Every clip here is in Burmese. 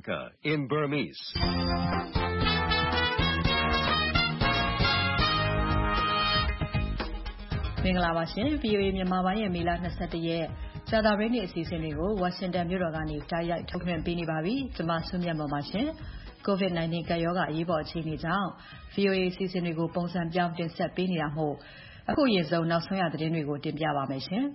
America in Burmese. ။မင်္ဂလာပါရှင်။ VOA မြန်မာပိုင်းရဲ့မေလ 21 ရက်ကြာသပတေးနေ့အစီအစဉ်တွေကို Washington မြို့တော်ကနေတိုက်ရိုက်ထုတ်လွှင့်ပေးနေပါပြီ။ကျွန်မစုမြတ်မွန်ပါရှင်။ COVID-19 ကပ်ရောဂါအရေးပေါ်အခြေအနေကြောင့် VOA အစီအစဉ်တွေကိုပုံစံပြောင်းတင်ဆက်ပေးနေတာမို့အခုအရင်ဆုံးနောက်ဆုံးရသတင်းတွေကိုတင်ပြပါမယ်ရှင်။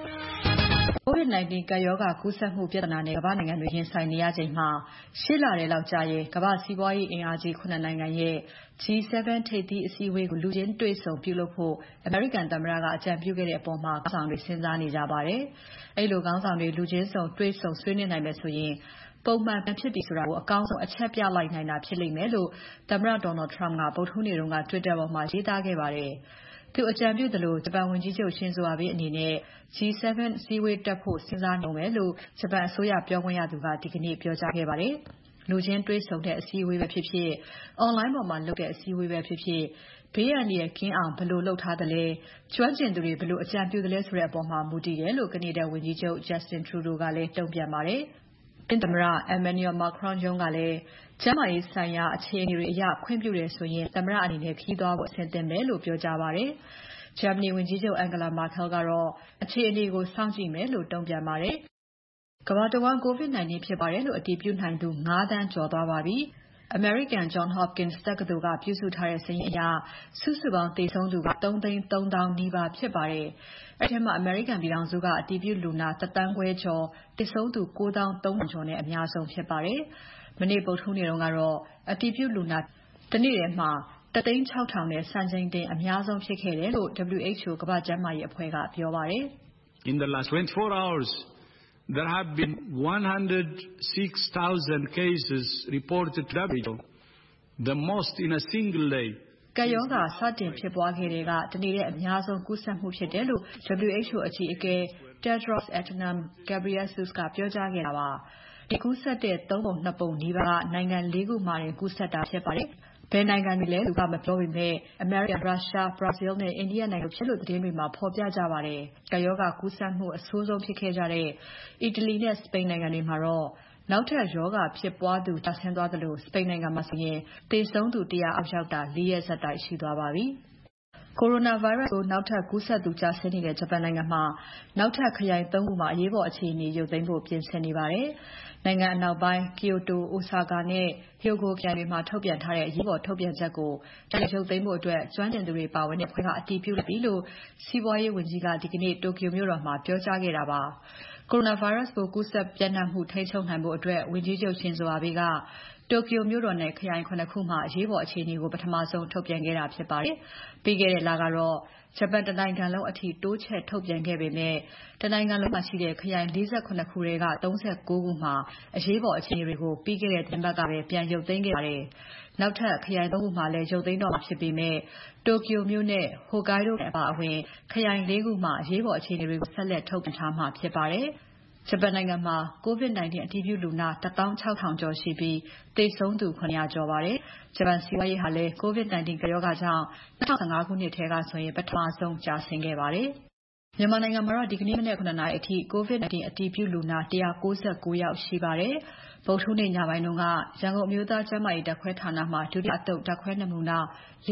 COVID-19 ကပ်ရောဂါကူးစက်မှုပြဿနာနဲ့ကမ္ဘာ့နိုင်ငံတွေရင်ဆိုင်နေရချိန်မှာ 8 လထဲလောက်ကြာရင်ကမ္ဘာ့စီးပွားရေးအင်အားကြီး ၇ နိုင်ငံရဲ့ G7 ထိပ်သီးအစည်းအဝေးကိုလူချင်းတွေ့ဆုံပြုလုပ်ဖို့အမေရိကန်သမ္မတကအကြံပြုခဲ့တဲ့အပေါ်ခေါင်းဆောင်တွေစဉ်းစားနေကြပါတယ်။အဲဒီလိုခေါင်းဆောင်တွေလူချင်းစုံတွေ့ဆုံဆွေးနွေးနိုင်မယ်ဆိုရင်ပုံမှန်ပြန်ဖြစ်ပြီဆိုတာကိုအကောင်းဆုံးအချက်ပြလိုက်နိုင်တာဖြစ်လိမ့်မယ်လို့သမ္မတ Donald Trump ကဗုဒ္ဓဟူးနေ့က Twitter ပေါ်မှာရေးသားခဲ့ပါတယ်။သူအကြံပြုသလိုဂျပန်ဝန်ကြီးချုပ် Shinzo Abe အနေနဲ့ G7 အစည်းအဝေးတက်ဖို့စဉ်းစားနေတုန်းပဲလို့ဂျပန်အစိုးရပြောခွင့်ရသူကဒီကနေ့ပြောကြားခဲ့ပါတယ်။လူချင်းတွေ့ဆုံတဲ့အစည်းအဝေးပဲဖြစ်ဖြစ် online ပေါ်မှာလုပ်တဲ့အစည်းအဝေးပဲဖြစ်ဖြစ်ဘေးအန္တရာယ်ကင်းအောင်ဘယ်လိုလုပ်ထားသလဲကျွမ်းကျင်သူတွေဘယ်လိုအကြံပြုသလဲဆိုတဲ့အပေါ်မှာမူတည်တယ်လို့ကနေဒါဝန်ကြီးချုပ် Justin Trudeau ကလည်းတုံ့ပြန်ပါတယ်။ပြင်သမ္မတ Emmanuel Macron ရုံးကလည်းကျန်းမာရေးဆိုင်ရာအခြေအနေတွေအရခွင့်ပြုတယ်ဆိုရင်သမ္မတအနေနဲ့ခရီးသွားဖို့အဆင်သင့်ပဲလို့ပြောကြားပါတယ်။ ဂျာမနီဝန်ကြီးချုပ် Angela Merkel ကတော့အခြေအနေကိုစောင့်ကြည့်မယ်လို့တုံ့ပြန်ပါတယ်။ကမ္ဘာတဝန်း COVID-19 ဖြစ်ပါတယ်လို့အတည်ပြုနိုင်သူ ၅ သန်းကျော်သွားပါပြီ။ အမေရိကန် Johns Hopkins တက္ကသိုလ်ကပြုစုထားတဲ့စာရင်းအရစုစုပေါင်းသေဆုံးသူ 3,300,000 နီးပါးဖြစ်ပါတယ်။အဲဒီထဲမှာအမေရိကန်ပြည်ထောင်စုကအတည်ပြုလူနာ 1,500,000 ကျော်သေဆုံးသူ 9,300 ကျော်နဲ့အများဆုံးဖြစ်ပါတယ်။မနေ့ဗုဒ္ဓဟူးနေ့ကတော့အတည်ပြုလူနာတနေ့ထဲမှာ 1,600,000 နဲ့စံချိန်တင်အများဆုံးဖြစ်ခဲ့တယ်လို့ WHO ကမ္ဘာ့ကျန်းမာရေးအဖွဲ့ကပြောပါတယ်။ In the last 24 hours there have been 106,000 cases reported to WHO, the most in a single day. ကပ်ရောဂါစတင်ဖြစ်ပွားခဲ့တဲ့ကတနေ့ထဲအများဆုံးကူးစက်မှုဖြစ်တယ်လို့ WHO အကြီးအကဲ Tedros Adhanom Ghebreyesus ကပြောကြားခဲ့တာပါ။ဒီကူးစက်တဲ့ 3 ပုံ 2 ပုံနီးပါးကနိုင်ငံ 4 ခုမှာတင်ကူးစက်တာဖြစ်ပါတယ်။ဘယ်နိုင်ငံတွေလဲလို့မပြောပေမဲ့အမေရိကန်၊ရုရှား၊ဘရာဇီးနဲ့အိန္ဒိယနိုင်ငံတို့ဖြစ်လို့သတင်းတွေမှာဖော်ပြကြပါတယ်။ကပ်ရောဂါကူးစက်မှုအဆိုးဆုံးဖြစ်ခဲ့ကြတဲ့အီတလီနဲ့စပိန်နိုင်ငံတွေမှာတော့နောက်ထပ်ရောဂါဖြစ်ပွားသူကျဆင်းသွားသလိုစပိန်နိုင်ငံမှာဆိုရင်သေဆုံးသူ 100 အောက်ရောက်တာ 4 ရက်ဆက်တိုက်ရှိသွားပါပြီ။ Coronavirus ကိုနောက်ထပ်ကူးစက်သူကျဆင်းနေတဲ့ဂျပန်နိုင်ငံမှာနောက်ထပ်ခရိုင် 3 ခုမှာအရေးပေါ်အခြေအနေရုပ်သိမ်းဖို့ပြင်ဆင်နေပါတယ်။နိုင်ငံအနောက်ပိုင်း Kyoto, Osaka နဲ့ Hyogo ခရိုင်တွေမှာထုတ်ပြန်ထားတဲ့အရေးပေါ်ထုတ်ပြန်ချက်ကိုတိုက်ရိုက်ရုပ်သိမ်းဖို့ကျွမ်းကျင်သူတွေပါဝင်တဲ့အဖွဲ့ကအတည်ပြုလိုက်ပြီလို့စီးပွားရေးဝန်ကြီးကဒီကနေ့ Tokyo မြို့တော်မှာပြောကြားခဲ့တာပါ။ Coronavirus ပိုးကူးစက်ပျံ့နှံ့မှုထိန်းချုပ်နိုင်ဖို့ဝန်ကြီးချုပ် Shinzo Abe ကTokyo မြို့တော်နဲ့ခရိုင် 7 ခုမှာအရေးပေါ်အခြေအနေကိုပထမဆုံးထုတ်ပြန်ခဲ့တာဖြစ်ပါတယ်။ပြီးခဲ့တဲ့လကတော့ဂျပန်တနိုင်ငံလုံးအထိတိုးချဲ့ထုတ်ပြန်ခဲ့ပေမဲ့တနိုင်ငံလုံးမှာရှိတဲ့ခရိုင် 48 ခုထဲက 39 ခုမှာအရေးပေါ်အခြေအနေတွေကိုပြီးခဲ့တဲ့သီတင်းပတ်ကပဲပြန်ရုပ်သိမ်းခဲ့ပါတယ်။နောက်ထပ်ခရိုင် 3 ခုမှာလည်းရုပ်သိမ်းတော့မှာဖြစ်ပေမဲ့ Tokyo မြို့နဲ့ Hokkaido အပါအဝင်ခရိုင် 4 ခုမှာအရေးပေါ်အခြေအနေတွေကိုဆက်လက်ထုတ်ပြန်ထားမှာဖြစ်ပါတယ်။ဂျပန်နိုင်ငံမှာ COVID-19 အတည်ပြုလူနာ 16,000 ကျော်ရှိပြီးသေဆုံးသူ 700 ကျော်ပါတယ်။ဂျပန်စီးပွားရေးဟာလည်း COVID-19 ကပ်ရောဂါကြောင့်2015 ခုနှစ်ထဲကဆိုရင်ပထမဆုံးကျဆင်းခဲ့ပါတယ်။မြန်မာနိုင်ငံမှာတော့ဒီကနေ့မနက် 7 နာရီအထိ COVID-19 အတည်ပြုလူနာ 196 ယောက်ရှိပါတယ်။ဗုဒ္ဓဟူးနေ့ညပိုင်းကရန်ကုန်အမျိုးသားကျန်းမာရေးဓာတ်ခွဲဌာနမှာဒုတိယအသုတ်ဓာတ်ခွဲနမူနာ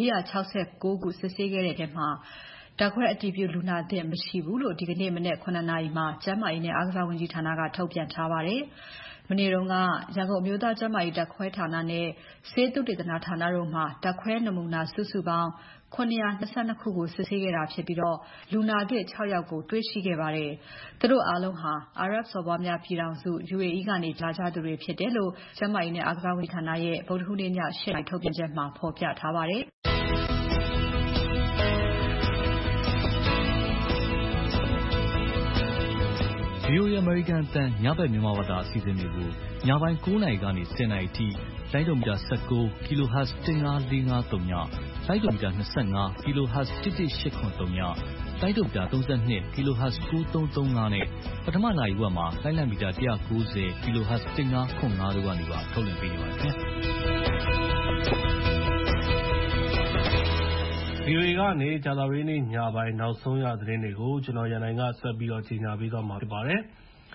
469 ခုစစ်ဆေးခဲ့တဲ့ထဲမှာဓာတ်ခွဲအတည်ပြုလူနာသစ်မရှိဘူးလို့ဒီကနေ့မနက် 7 နာရီမှာကျန်းမာရေးနဲ့အားကစားဝန်ကြီးဌာနကထုတ်ပြန်ထားပါတယ်။မနေ့တုန်းကရန်ကုန်အမျိုးသားကျန်းမာရေးဓာတ်ခွဲဌာနနဲ့ဆေးသုတေသနဌာနတို့မှာဓာတ်ခွဲနမူနာစုစုပေါင်း 722 ခုကိုစစ်ဆေးခဲ့တာဖြစ်ပြီးလူနာသစ် 6 ယောက်ကိုတွေ့ရှိခဲ့ပါတယ်။သူတို့အားလုံးဟာ အာရပ်စော်ဘွားများပြည်ထောင်စု UAE ကနေလာကြသူတွေဖြစ်တယ်လို့ကျန်းမာရေးနဲ့အားကစားဝန်ကြီးဌာနရဲ့ဗုဒ္ဓဟူးနေ့ည 8 နာရီထုတ်ပြန်ချက်မှာဖော်ပြထားပါတယ်။ VOA American အသံညဘက်မြန်မာဘာသာအစီအစဉ်တွေကိုညပိုင်း 9 နာရီကနေ 10 နာရီထိလိုင်းဒိုမီတာ 19 kHz 15453ညလိုင်းဒိုမီတာ 25 kHz 11883ညလိုင်းဒိုမီတာ 32 kHz 9335နဲ့ပထမနာရီဝက်မှာလိုင်းလံမီတာ 190 kHz 1505တို့ကနေပါထုတ်လွှင့်ပေးနေပါတယ်ခင်ဗျာ VOA ကနေကြာသပတေးနေ့ညပိုင်းနောက်ဆုံးရသတင်းတွေကိုကျွန်တော်ရန်နိုင်ကဆက်ပြီးတော့ကြီးညာပေးသွားမှာဖြစ်ပါတယ်။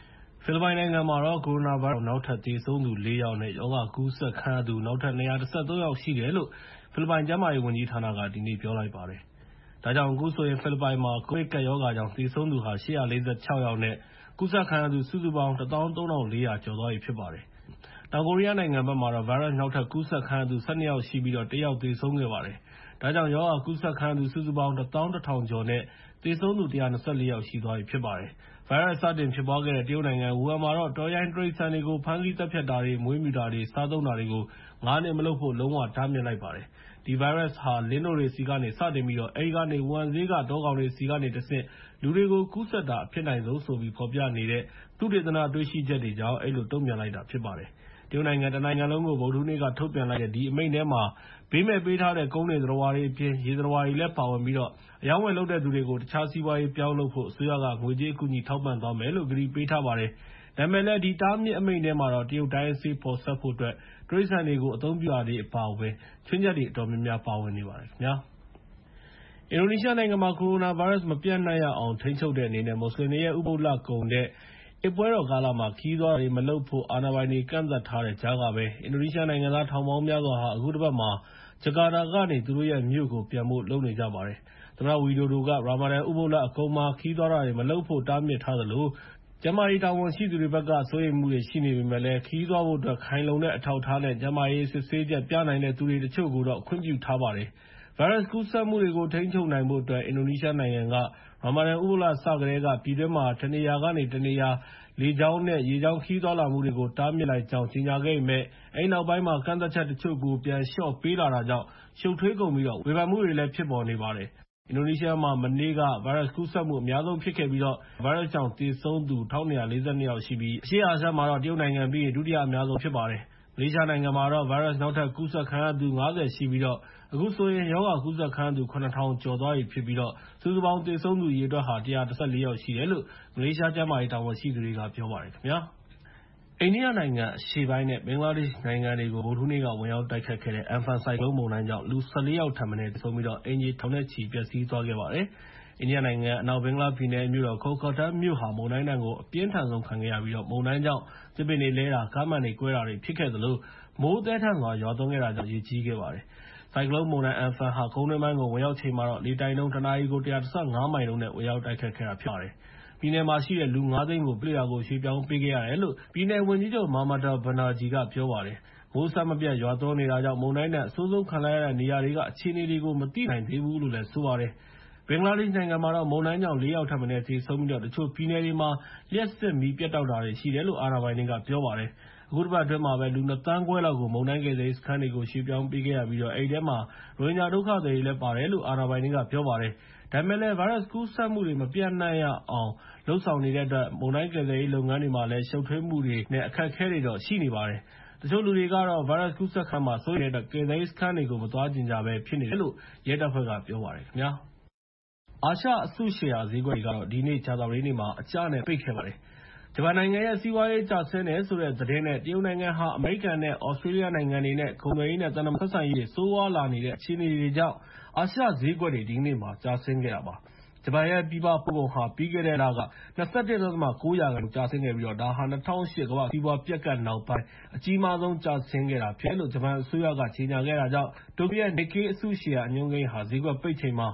ဖိလစ်ပိုင်နိုင်ငံမှာတော့ကိုရိုနာဗိုင်းရပ်စ်နောက်ထပ်သေဆုံးသူ4 ယောက်နဲ့ရောဂါကူးစက်ခံရသူနောက်ထပ်213 ယောက်ရှိတယ်လို့ဖိလစ်ပိုင်ကျန်းမာရေးဝန်ကြီးဌာနကဒီနေ့ပြောလိုက်ပါတယ်။ဒါကြောင့်အခုဆိုရင်ဖိလစ်ပိုင်မှာကိုဗစ်ကပ်ရောဂါကြောင့်သေဆုံးသူဟာ846 ယောက်နဲ့ကူးစက်ခံရသူစုစုပေါင်း 13400 ကျော်သွားပြီဖြစ်ပါတယ်။တောင်ကိုရီးယားနိုင်ငံဘက်မှာတော့ဗိုင်းရပ်စ်နောက်ထပ်ကူးစက်ခံရသူ12 ယောက်ရှိပြီး1 ယောက်သေဆုံးခဲ့ပါတယ်။ဒါကြောင့်ရောဂါကူးစက်ခံရသူစုစုပေါင်း 11000 ကျော်နဲ့သေဆုံးသူ124 ယောက်ရှိသွားပြီဖြစ်ပါတယ်။ဗိုင်းရပ်စ်စတင်ဖြစ်ပွားခဲ့တဲ့တရုတ်နိုင်ငံဝူဟန်မှာတော့တော်ရိုင်းတိရစ္ဆာန်တွေကိုဖမ်းဆီးသတ်ဖြတ်တာတွေမွေးမြူတာတွေစားသုံးတာတွေကို9 နှစ်မလုပ်ဖို့လုံးဝတားမြစ်လိုက်ပါတယ်။ဒီဗိုင်းရပ်စ်ဟာလင်းနို့တွေဆီကနေစတင်ပြီးအဲဒီကနေဝူဟန်ဈေးကတောကောင်တွေဆီကနေတဆင့်လူတွေကိုကူးစက်တာအဖြစ်နိုင်ဆုံးဆိုပြီးဖော်ပြနေတဲ့သုတေသနတွေ့ရှိချက်တွေကြောင့်အဲဒီလိုတုံ့ပြန်လိုက်တာဖြစ်ပါတယ်။တရုတ်နိုင်ငံတနိုင်ငံလုံးကိုဗုဒ္ဓဟူးနေ့ကထုတ်ပြန်လိုက်တဲ့ဒီအမိန့်ထဲမှာဘေးမဲ့ပေးထားတဲ့ကုန်းတွေသတ္တဝါတွေအပြင်ရေသတ္တဝါတွေလည်းပါဝင်ပြီးအယောင်းဝယ်လုပ်တဲ့သူတွေကိုတခြားစီးပွားရေးပြောင်းလုပ်ဖို့အစိုးရကငွေကြေးအကူအညီထောက်ပံ့သွားမယ်လို့ကတိပေးထားပါတယ်။ဒါပေမဲ့လည်းဒီတားမြစ်အမိန့်ထဲမှာတော့တရုတ်တိုင်းဆေးဖော်စပ်ဖို့အတွက်တိရစ္ဆာန်တွေကိုအသုံးပြုတာတွေအပါအဝင်ချွင်းချက်တွေအတော်များများပါဝင်နေပါတယ်ခင်ဗျာ။အင်ဒိုနီးရှားနိုင်ငံမှာကိုရိုနာဗိုင်းရပ်စ်မပြန့်နှံ့ရအောင်ထိန်းချုပ်တဲ့အနေနဲ့မွတ်စလင်တွေရဲ့ဥပုသ်လကုန်တဲ့ဧပွဲတော်ကာလမှာခရီးသွားတွေမလုပ်ဖို့အာဏာပိုင်တွေကန့်သတ်ထားတဲ့ကြားကပဲအင်ဒိုနီးရှားနိုင်ငံသားထောင်ပေါင်းများစွာဟာအခုတစ်ပတ်မှာဂျကာတာကနေသူတို့ရဲ့မြို့ကိုပြန်ဖို့လုပ်နေကြပါတယ်။သမ္မတဝီဒိုဒိုကရာမာဒန်ဥပုသ်လအကုန်မှာခရီးသွားတာတွေမလုပ်ဖို့တားမြစ်ထားသလိုကျန်းမာရေးတာဝန်ရှိသူတွေဘက်ကစိုးရိမ်မှုတွေရှိနေပေမဲ့လည်းခရီးသွားဖို့အတွက်ခိုင်လုံတဲ့အထောက်အထားနဲ့ကျန်းမာရေးစစ်ဆေးချက်ပြနိုင်တဲ့သူတွေတချို့ကိုတော့ခွင့်ပြုထားပါတယ်။ဗိုင်းရပ်စ်ကူးစက်မှုတွေကိုထိန်းချုပ်နိုင်ဖို့အတွက်အင်ဒိုနီးရှားနိုင်ငံကရာမာဒန်ဥပုသ်လစကတည်းကပြည်တွင်းမှာတနေရာကနေတနေရာလေကြောင်းနဲ့ရေကြောင်းခရီးသွားလာမှုတွေကိုတားမြစ်လိုက်ကြောင်းကြေညာခဲ့ပေမဲ့အဲဒီနောက်ပိုင်းမှာကန့်သတ်ချက်တချို့ကိုပြန်လျှော့ပေးလာတာကြောင့်ရှုပ်ထွေးကုန်ပြီးဝေဖန်မှုတွေလည်းဖြစ်ပေါ်နေပါတယ်။အင်ဒိုနီးရှားမှာမနေ့ကဗိုင်းရပ်စ်ကူးစက်မှုအများဆုံးဖြစ်ခဲ့ပြီးဗိုင်းရပ်စ်ကြောင့်သေဆုံးသူ1242 ယောက်ရှိပြီးအရှေ့အာရှမှာတော့တရုတ်နိုင်ငံပြီးရင်ဒုတိယအများဆုံးဖြစ်ပါတယ်။မလေးရှားနိုင်ငံမှာတော့ဗိုင်းရပ်စ်နောက်ထပ်ကူးစက်ခံရသူ50ရှိပြီးအခုဆိုရင်ရောဂါကူးစက်ခံရသူ7000ကျော်သွားပြီဖြစ်ပြီးစုစုပေါင်းသေဆုံးသူအရေအတွက်ဟာ114 ယောက်ရှိတယ်လို့မလေးရှားကျန်းမာရေးတာဝန်ရှိသူတွေကပြောပါတယ်ခင်ဗျာ။အိန္ဒိယနိုင်ငံအရှေ့ပိုင်းနဲ့ဘင်္ဂလားဒေ့ရှ်နိုင်ငံတွေကိုဗုဒ္ဓဟူးနေ့ကဝင်ရောက်တိုက်ခတ်ခဲ့တဲ့ Amphan ဆိုင်ကလုန်းမုန်တိုင်းကြောင့်လူ14 ယောက်ထက်မနည်းသေဆုံးပြီးအိမ်ခြေထောင်နဲ့ချီပျက်စီးသွားခဲ့ပါတယ်။အိန္ဒိယနိုင်ငံအနောက်ဘင်္ဂလားပြည်နယ်မြို့တော် Kolkata မြို့ဟာမုန်တိုင်းဒဏ်ကိုအပြင်းထန်ဆုံးခံခဲ့ရပြီးမုန်တိုင်းကြောင့်သစ်ပင်တွေလဲတာကားမှန်တွေကွဲတာတွေဖြစ်ခဲ့သလိုမိုးသည်းထန်စွာရွာသွန်းခဲ့တာကြောင့်ရေကြီးခဲ့ပါတယ်။ဆိုင်ကလုန်းမုန်တိုင်း Amphan ဟာကုန်းတွင်းပိုင်းကိုဝင်ရောက်ချိန်မှာလေတိုက်နှုန်းတနာရီကို115 မိုင်နှုန်းနဲ့ဝင်ရောက်တိုက်ခတ်ခဲ့တာဖြစ်ပါတယ်။ပြည်နယ်မှာရှိတဲ့လူ 5 သိန်းကိုပြည့်ရွာကိုရွှေ့ပြောင်းပေးခဲ့ရတယ်လို့ပြည်နယ်ဝန်ကြီးချုပ် Mamata Banerjee ကပြောပါတယ်။မိုးအဆက်မပြတ်ရွာသွန်းနေတာကြောင့်မုန်တိုင်းဒဏ်အဆိုးဆုံးခံလိုက်ရတဲ့နေရာတွေကအခြေအနေတွေကိုမသိနိုင်သေးဘူးလို့လည်းဆိုပါတယ်။ဘင်္ဂလားဒေ့ရှ်နိုင်ငံမှာတော့မုန်တိုင်းကြောင့်4 ယောက်ထက်မနည်းသေဆုံးပြီးတချို့ပြည်နယ်တွေမှာလျှပ်စစ်မီးပြတ်တောက်တာတွေရှိတယ်လို့အာဏာပိုင်တွေကပြောပါတယ်။အခုတစ်ပတ်အတွင်းမှာပဲလူ 2 သန်းခွဲလောက်ကိုမုန်တိုင်းကယ်ဆယ်ရေးစခန်းတွေကိုရွှေ့ပြောင်းပေးခဲ့ရပြီးအဲဒီထဲမှာရိုဟင်ဂျာဒုက္ခသည်တွေလည်းပါတယ်လို့အာဏာပိုင်တွေကပြောပါတယ်။ဒါပေမဲ့လည်းဗိုင်းရပ်စ်ကူးစက်မှုတွေမပြန့်နှံ့ရအောင်လုပ်ဆောင်နေတဲ့အတွက်မုန်တိုင်းကယ်ဆယ်ရေးလုပ်ငန်းတွေမှာလည်းရှုပ်ထွေးမှုတွေနဲ့အခက်အခဲတွေတော့ရှိနေပါတယ်။တချို့လူတွေကတော့ဗိုင်းရပ်စ်ကူးစက်ခံမှာစိုးရိမ်တဲ့အတွက်ကယ်ဆယ်ရေးစခန်းတွေကိုမသွားချင်ကြဘဲဖြစ်နေတယ်လို့ရဲတပ်ဖွဲ့ကပြောပါတယ်ခင်ဗျာ။အာရှအစုရှယ်ယာဈေးကွက်တွေကတော့ဒီနေ့ကြာသပတေးနေ့မှာအကျနဲ့ပိတ်ခဲ့ပါတယ်။ဂျပန်နိုင်ငံရဲ့စီးပွားရေးကျဆင်းတယ်ဆိုတဲ့သတင်းနဲ့တရုတ်နိုင်ငံဟာအမေရိကန်နဲ့သြစတြေးလျနိုင်ငံတွေနဲ့ကုန်သွယ်ရေးနဲ့သံတမန်ဆက်ဆံရေးတွေဆိုးရွားလာနေတဲ့အခြေအနေတွေကြောင့်အာရှဈေးကွက်တွေဒီနေ့မှာကျဆင်းခဲ့တာပါ။ဂျပန်ရဲ့ပြည်ပပို့ကုန်ဟာပြီးခဲ့တဲ့လက 21.9% ကျဆင်းခဲ့ပြီးဒါဟာ 2008 ကမ္ဘာ့စီးပွားပျက်ကပ်နောက်ပိုင်းအကြီးမားဆုံးကျဆင်းခဲ့တာဖြစ်တယ်လို့ဂျပန်အစိုးရကကြေညာခဲ့တာကြောင့်တိုကျိုရဲ့ Nikkei အစုရှယ်ယာအညွှန်းကိန်းဟာဈေးကွက်ပိတ်ချိန်မှာ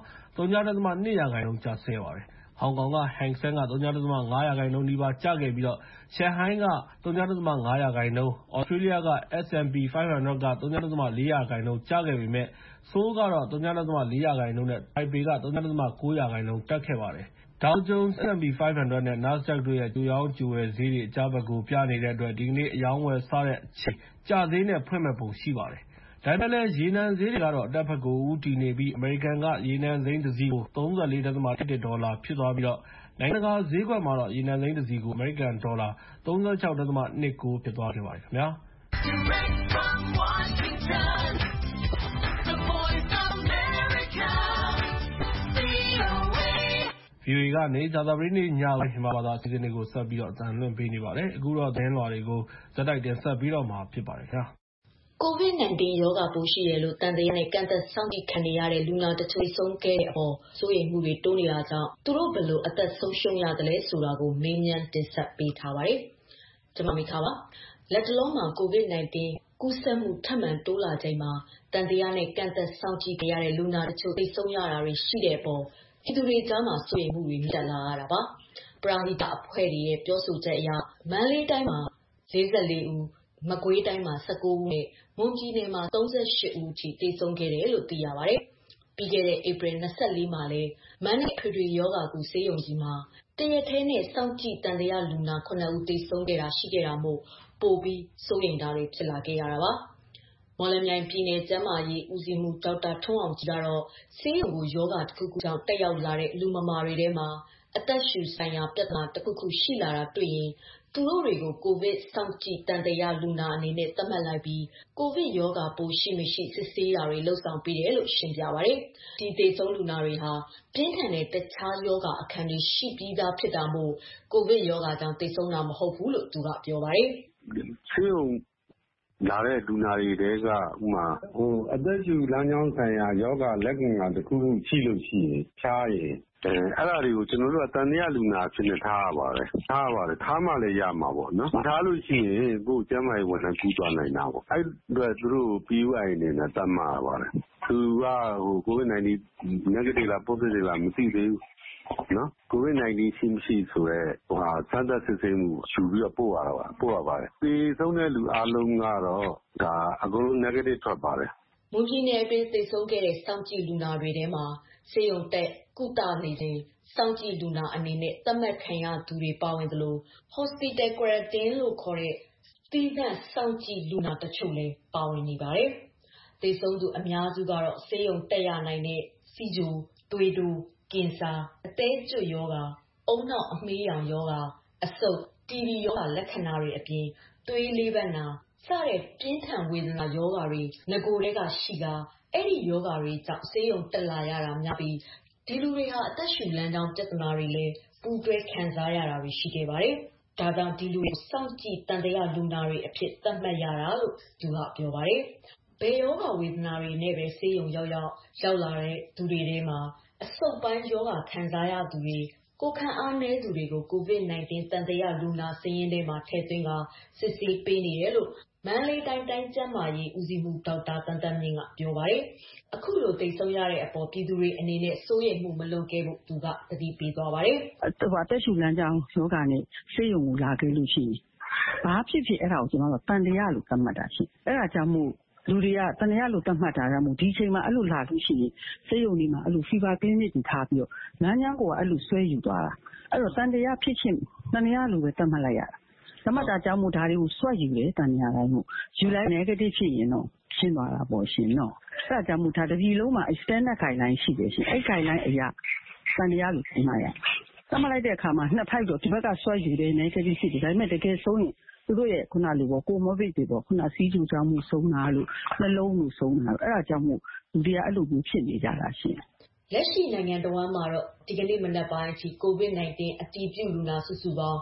0.2% ကျဆင်းခဲ့ပါတယ်။ ဟောင်ကောင်က Hang Seng က 0.5% နီးပါးကျခဲ့ပြီးရှန်ဟိုင်းက 0.5%၊ သြစတြေးလျက S&P 500 က 0.4% ကျခဲ့ပေမဲ့ဆိုးလ်ကတော့ 0.4% နဲ့ ထိုင်ပေက 0.9% တက်ခဲ့ပါတယ်။ Dow Jones S&P 500 နဲ့ Nasdaq တို့ရဲ့ကြိုရောင်းကြိုဝယ်ဈေးတွေအကျဘက်ကိုပြနေတဲ့အတွက်ဒီကနေ့အရောင်းအဝယ်စတဲ့အချိန်ကျဈေးနဲ့ဖွင့်မယ့်ပုံရှိပါတယ်။ဒါပေမဲ့လည်းရေနံဈေးတွေကတော့အတက်ဘက်ကိုဦးတည်နေပြီးအမေရိကန်ကရေနံစိမ်းတစ်စီးကို $34.11 ဒေါ်လာဖြစ်သွားပြီးနိုင်ငံတကာဈေးကွက်မှာတော့ရေနံစိမ်းတစ်စီးကိုအမေရိကန်ဒေါ်လာ$36.29ဖြစ်သွားခဲ့ပါတယ်ခင်ဗျာ။ VOA ကနေကြာသပတေးနေ့ညပိုင်းမြန်မာဘာသာအစီအစဉ်တွေကိုဆက်ပြီးအသံလွှင့်ပေးနေပါတယ်။အခုတော့သတင်းလွှာတွေကိုဇာတ်တိုက်တင်ဆက်ပေးတော့မှာဖြစ်ပါတယ်ခင်ဗျာ။ COVID-19 ရောဂါပိုးရှိတယ်လို့သံသယနဲ့ကန့်သတ်စောင့်ကြည့်ခံနေရတဲ့လူနာတချို့ဆုံးခဲ့တဲ့အပေါ်စိုးရိမ်မှုတွေတိုးနေတာကြောင့်သူတို့ဘယ်လိုအသက်ဆုံးရှုံးရသလဲဆိုတာကိုမေးမြန်းတင်ဆက်ပေးထားပါတယ်ကျွန်မမိခါပါလက်တလုံးမှာ COVID-19 ကူးစက်မှုထပ်မံတိုးလာချိန်မှာတန်တရားနဲ့ကန့်သက်စောင့်ကြည့်ကြရတဲ့လူနာတချို့သိဆုံးရတာတွေရှိတဲ့အပေါ်ပြည်သူတွေကြားမှာစိုးရိမ်မှုတွေမြင့်တက်လာရတာပါပရဟိတအဖွဲ့တွေရဲ့ပြောဆိုချက်အရမန္တလေးတိုင်းမှာ44ဦးမကွေးတိုင်းမှာ19ဦးနဲ့မွန်ပြည်နယ်မှာ38ဦးအထိသေဆုံးခဲ့တယ်လို့သိရပါတယ်ပြီးခဲ့တဲ့ဧပြီ24မှာလည်းမန္တလေးထွေထွေယောဂါကုဆေးရုံကြီးမှာတရက်ထဲနဲ့စောင့်ကြည့်တန်တရားလူနာ9ဦးသေဆုံးခဲ့တာရှိခဲ့တာမို့ပိုပြီးစိုးရိမ်တာတွေဖြစ်လာခဲ့ရတာပါမော်လမြိုင်ပြည်နယ်ကျန်းမာရေးဦးစီးမှုဒေါက်တာထွန်းအောင်ကြီးကတော့ဆေးရုံကိုယောဂါတစ်ခုခုကြောင့်တက်ရောက်လာတဲ့လူမမာတွေထဲမှာအသက်ရှူဆိုင်ရာပြဿနာတစ်ခုခုရှိလာတာတွေ့ရင်သူတို့တွေကိုကိုဗစ်စောင့်ကြည့်တန်တရားလူနာအနေနဲ့သတ်မှတ်လိုက်ပြီးကိုဗစ်ယောဂါပိုးရှိမရှိစစ်ဆေးတာတွေလုပ်ဆောင်ပေးတယ်လို့ရှင်းပြပါတယ်။ဒီသေဆုံးလူနာတွေဟာပြင်းထန်တဲ့တခြားယောဂါအခန်းတွေရှိပြီးသားဖြစ်တာမို့ကိုဗစ်ယောဂါကြောင့်သေဆုံးတာမဟုတ်ဘူးလို့သူကပြောပါတယ်။ဆေးရုံလာတဲ့လူနာတွေတဲကဥမာအသက်ရှူလမ်းကြောင်းဆိုင်ရာယောဂလက္ခဏာတစ်ခုခုရှိလို့ရှိရင်ဖြားရင်အဲ့ဒါတွေကိုကျွန်တော်တို့ကတန်တရားလူနာဖြစ်နေထားရပါတယ်ထားမှလည်းရမှာပေါ့နော်မထားလို့ရှိရင်ကိုယ်ကျန်းမာရေးဝန်ထမ်းကူးသွားနိုင်တာပေါ့အဲ့အတွက်သူတို့ PUI အနေနဲ့တတ်မှာပါတယ်သူကCOVID-19 negative လား positive လားမသိသေးဘူးနော် COVID-19 ရှိမရှိဆိုတော့စမ်းသပ်စစ်ဆေးမှုယူပြီးတော့ပို့ရပါတယ်ဒီဆုံးတဲ့လူအားလုံးကတော့ဒါအကုန်လုံး negative ထွက်ပါတယ်မွန်ပြည်နယ်အတွင်းသေဆုံးခဲ့တဲ့စောင့်ကြည့်လူနာတွေထဲမှာဆေးရုံတက်ကုသနေစဉ်စောင့်ကြည့်လူနာအနေနဲ့သတ်မှတ်ခံရသူတွေပါဝင်သလို Hospital Quarantine လို့ခေါ်တဲ့သီးသန့်စောင့်ကြည့်လူနာတချို့လည်းပါဝင်နေပါတယ်။သေဆုံးသူအများစုကတော့ဆေးရုံတက်ရနိုင်တဲ့စီဂျိုသွေးတိုးကင်ဆာအသေးကျွတ်ယောဂါအုံနောက်အမေးရောင်ယောဂါအဆုတ်တီဘီယောဂါလက္ခဏာတွေအပြင်သွေးလေးပတ်နာစတဲ့ပြင်းထန်ဝေဒနာယောဂါတွေငကိုယ်တွေကရှိတာအဲ့ဒီယောဂါတွေကြောင့်ဆေးရုံတက်လာရတာများပြီးဒီလူတွေဟာအသက်ရှူလမ်းကြောင်းပြဿနာတွေလည်းပူးတွဲခံစားရတာတွေရှိခဲ့ပါတယ်။ဒါကြောင့်ဒီလူတွေစောင့်ကြည့်တန်တရားလူနာတွေအဖြစ်သတ်မှတ်ရတာလို့သူကပြောပါတယ်။ဘယ်ယောဂဝေဒနာတွေနဲ့ပဲဆေးရုံရောက်လာတဲ့သူတွေထဲမှာအဆုတ်ပိုင်းယောဂခံစားရသူတွေကိုခံအားနည်းသူတွေကို COVID-19 တန်တရားလူနာစာရင်းထဲမှာထည့်သွင်းကစစ်ဆေးပေးနေတယ်လို့မန္တလေးတိုင်းကျန်းမာရေးဦးစီးမှုဒေါက်တာတန်တမြင့်ကပြောပါတယ်။အခုလိုသိဆုံးရတဲ့အပေါ်ပြည်သူတွေအနေနဲ့စိုးရိမ်မှုမလွန်ကဲဖို့သူကသတိပေးသွားပါတယ်။အသက်ရှူလမ်းကြောင်းယောဂနဲ့ဆေးရုံကိုလာခဲ့လို့ရှိရင်ဘာဖြစ်ဖြစ်အဲ့ဒါကိုကျွန်တော်တို့တန်တရားလို့သတ်မှတ်တာရှိ။အဲ့ဒါကြောင့်မို့လူတွေကတန်တရားလို့သတ်မှတ်တာကမို့ဒီချိန်မှာအဲ့လိုလာလို့ရှိရင်ဆေးရုံဒီမှာအဲ့လို fever clinic ကိုထားပြီးတော့လမ်းကြောင်းကိုအဲ့လိုဆွဲယူသွားတာ။အဲ့တော့တန်တရားဖြစ်ချင်းတန်တရားလို့ပဲသတ်မှတ်လိုက်ရတာ။သမတ်တာကြောင့်မို့ဒါတွေကိုဆွတ်ယူတယ်တန်တရားတိုင်းမို့ယူလိုက် negative ဖြစ်ရင်တော့ရှင်းသွားတာပေါ့ရှင်နော်။အဲ့ဒါကြောင့်မို့ဒါတစ်ပြည်လုံးမှာ standard guideline ရှိတယ်ရှင်။အဲ့ guideline အရတန်တရားလို့သတ်မှတ်ရ။သတ်မှတ်လိုက်တဲ့အခါမှာနှစ်ဖိုက်တော့ဒီဘက်ကဆွတ်ယူတယ် negative ဖြစ်တယ်ဒါပေမဲ့တကယ်ဆုံးရင်သူတို့ရဲ့ခုနလိုပေါ့ comorbid တွေပေါ့ခုနစီးကျူကြောင့်မှုဆုံးတာလို့နှလုံးမှုဆုံးတာလို့အဲ့ဒါကြောင့်မို့လူတွေကအဲ့လိုမျိုးဖြစ်နေကြတာရှင်။လက်ရှိနိုင်ငံတော်မှာတော့ဒီကနေ့မနက်ပိုင်းအထိ COVID-19 အတည်ပြုလူနာစုစုပေါင်း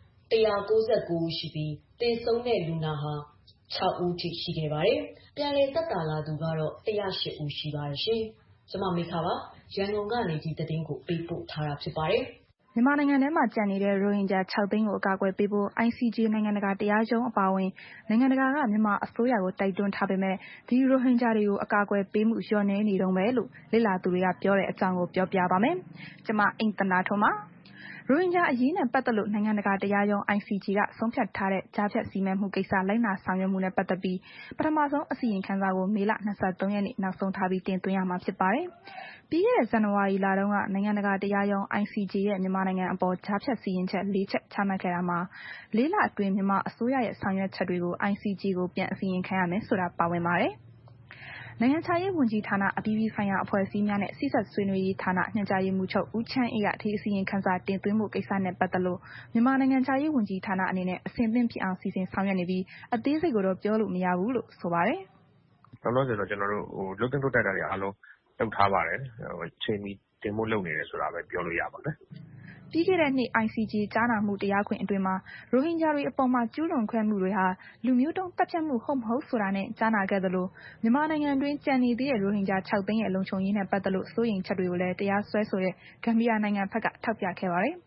199ဦးရှိပြီးသေဆုံးတဲ့လူနာဟာ6ဦးထိရှိခဲ့ပါတယ်။ပြန်လည်သက်သာလာသူကတော့108ဦးရှိပါတယ်ရှင်။ကျွန်မမိခါပါရန်ကုန်ကနေဒီသတင်းကိုပေးပို့ထားတာဖြစ်ပါတယ်။မြန်မာနိုင်ငံထဲမှာကျန်နေတဲ့ရိုဟင်ဂျာ6သိန်းကိုအကာအကွယ်ပေးဖို့ ICJ နိုင်ငံတကာတရားရုံးအပါအဝင်နိုင်ငံတကာကမြန်မာအစိုးရကိုတိုက်တွန်းထားပေမဲ့ဒီရိုဟင်ဂျာတွေကိုအကာအကွယ်ပေးမှုလျော့နည်းနေတုန်းပဲလို့လေ့လာသူတွေကပြောတဲ့အကြောင်းကိုပြောပြပါမယ်။ကျွန်မအိမ်သန္တာထွန်းပါ။ရိုဟင်ဂျာအရေးနဲ့ပတ်သက်လို့နိုင်ငံတကာတရားရုံး ICJ ကဆုံးဖြတ်ထားတဲ့ကြားဖြတ်စီမံမှုကိစ္စလိုက်နာဆောင်ရွက်မှုနဲ့ပတ်သက်ပြီးပထမဆုံးအစီရင်ခံစာကိုမေလ23ရက်နေ့နောက်ဆုံးထားပြီးတင်သွင်းရမှာဖြစ်ပါတယ်။ပြီးခဲ့တဲ့ဇန်နဝါရီလတုန်းကနိုင်ငံတကာတရားရုံး ICJ ရဲ့မြန်မာနိုင်ငံအပေါ်ကြားဖြတ်စီရင်ချက်4ချက်ချမှတ်ခဲ့တာမှာ4လအတွင်းမြန်မာအစိုးရရဲ့ဆောင်ရွက်ချက်တွေကို ICJ ကိုပြန်အစီရင်ခံရမယ်ဆိုတာပါဝင်ပါတယ်။နိုင်ငံခြားရေးဝန်ကြီးဌာနအပြည်ပြည်ဆိုင်ရာအဖွဲ့အစည်းများနဲ့စိစက်ဆွေးနွေးရေးဌာနညွှန်ကြားရေးမှူးချုပ်ဦးချမ်းအေးကဒီအစီရင်ခံစာတင်သွင်းမှုကိစ္စနဲ့ပတ်သက်လို့မြန်မာနိုင်ငံခြားရေးဝန်ကြီးဌာနအနေနဲ့အဆင်သင့်ဖြစ်အောင်စီစဉ်ဆောင်ရွက်နေပြီးအသေးစိတ်ကိုတော့ပြောလို့မရဘူးလို့ဆိုပါတယ်။လောလောဆယ်တော့ကျွန်တော်တို့လုတ်တင်လွတ်တက်တာတွေအားလုံးလုပ်ထားပါတယ်။ချိန်မီတင်ဖို့လုပ်နေတယ်ဆိုတာပဲပြောလို့ရပါတယ်။ပြီးခဲ့တဲ့နှစ် ICJ ကြားနာမှုတရားခွင်အတွင်းမှာရိုဟင်ဂျာတွေအပေါ်မှာကျူးလွန်ခဲ့မှုတွေဟာလူမျိုးတုံးတပ်ဖြတ်မှုဟုတ်မဟုတ်ဆိုတာနဲ့ကြားနာခဲ့သလိုမြန်မာနိုင်ငံတွင်းကြံနေသေးတဲ့ရိုဟင်ဂျာ6သိန်းရဲ့လုံခြုံရေးနဲ့ပတ်သက်လို့စိုးရိမ်ချက်တွေကိုလည်းတရားစွဲဆိုတဲ့ဂမ်ဘီယာနိုင်ငံဘက်ကထောက်ပြခဲ့ပါတယ်။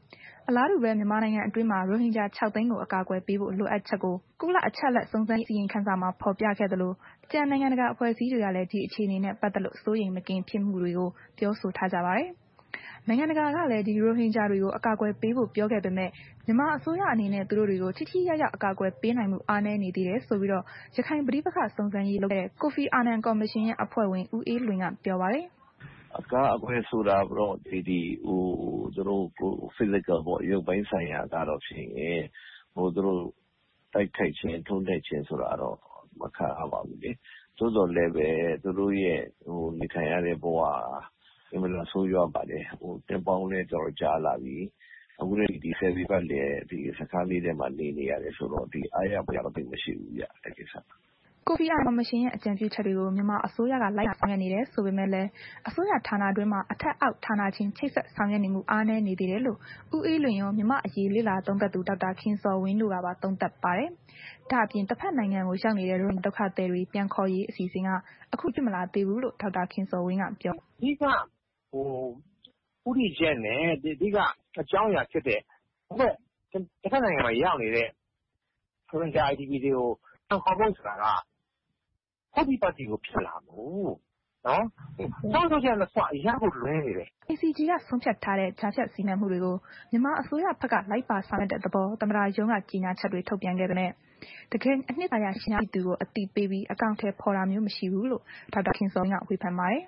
အလားတူပဲမြန်မာနိုင်ငံအတွင်းမှာရိုဟင်ဂျာ 6 သိန်းကိုအကာအကွယ်ပေးဖို့လိုအပ်ချက်ကိုကုလအချက်အလက်စုံစမ်းရေးအစီရင်ခံစာမှာဖော်ပြခဲ့သလိုကျန်နိုင်ငံတကာအဖွဲ့အစည်းတွေကလည်းဒီအခြေအနေနဲ့ပတ်သက်လို့စိုးရိမ်မကင်းဖြစ်မှုတွေကိုပြောဆိုထားကြပါတယ်။နိုင်ငံတကာကလည်းဒီရိုဟင်ဂျာတွေကိုအကာအကွယ်ပေးဖို့ပြောခဲ့ပေမဲ့မြန်မာအစိုးရအနေနဲ့သူတို့တွေကိုထိထိရောက်ရောက်အကာအကွယ်ပေးနိုင်မှုအားနည်းနေသေးတယ်ဆိုပြီးတော့ရခိုင်ပဋိပက္ခစုံစမ်းရေးလုပ်တဲ့ကိုဖီအာနန်ကော်မရှင်ရဲ့အဖွဲ့ဝင်ဦးအေးလွင်ကပြောပါတယ်အကာအကွယ်ဆိုတာတော့သူတို့ကို physical ပေါ့ရုပ်ပိုင်းဆိုင်ရာကတော့ဖြစ်ရင်သူတို့တိုက်ခိုက်ခြင်းထုံးတိုက်ခြင်းဆိုတာတော့မခံရပါဘူးလေသို့တော်လည်းပဲသူတို့ရဲ့နေထိုင်ရတဲ့ဘဝအမှန်တော့ဆိုးရွားပါတယ်တင်ပေါင်းလဲတော့ကြားလာပြီအခုလည်းဒီဆယ်ဘီပတ်လည်းဒီစကားလေးထဲမှာနေရတယ်ဆိုတော့ဒီအားရပါရတော့မရှိဘူးဗျအဲ့ဒီကိစ္စကိုဖီအာနန်ကော်မရှင်ရဲ့အကြံပြုချက်တွေကိုမြန်မာအစိုးရကလိုက်ဆောင်ရွက်နေတယ်ဆိုပေမဲ့လည်းအစိုးရဌာနတွင်းမှာအထက်အောက်ဌာနချင်းချိတ်ဆက်ဆောင်ရွက်နေမှုအားနည်းနေသေးတယ်လို့ဦးအေးလွင်ရောမြန်မာအရေးလေ့လာသုံးသပ်သူဒေါက်တာခင်စော်ဝင်းတို့ကပါသုံးသပ်ပါတယ်။ဒါအပြင်တစ်ဖက်နိုင်ငံကိုရောက်နေတဲ့ရိုဟင်ဒုက္ခသည်တွေပြန်ခေါ်ရေးအစီအစဉ်ကအခုပြမလာသေးဘူးလို့ဒေါက်တာခင်စော်ဝင်းကပြော။ဒီကဥပဒေချက်နဲ့ဒီကအကြောင်းအရာဖြစ်တဲ့ဟုတ်တစ်ဖက်နိုင်ငံမှာရောက်နေတဲ့ရိုဟင်ဂျာ IDP တွေကိုခေါ်ဖို့ဆိုတာကဟုတ်ဒီပါတီကိုဖြစ်လာဘူးနော်တောင်းဆိုချက်နဲ့ဆိုအရာကိုလွဲနေတယ် ICG ကဆုံးဖြတ်ထားတဲ့ဂျာဖြတ်စီမံမှုတွေကိုမြန်မာအစိုးရဘက်ကလိုက်ပါဆောင်ရွက်တဲ့သဘောသမ္မတရုံးကကြီးညာချက်တွေထုတ်ပြန်ခဲ့တဲ့နဲ့တကယ်အနှစ်သာရရှိသူကိုအတိပေးပြီးအကောင့်ထဲပေါ်တာမျိုးမရှိဘူးလို့ဒေါက်တာခင်စောကဝေဖန်ပါတယ်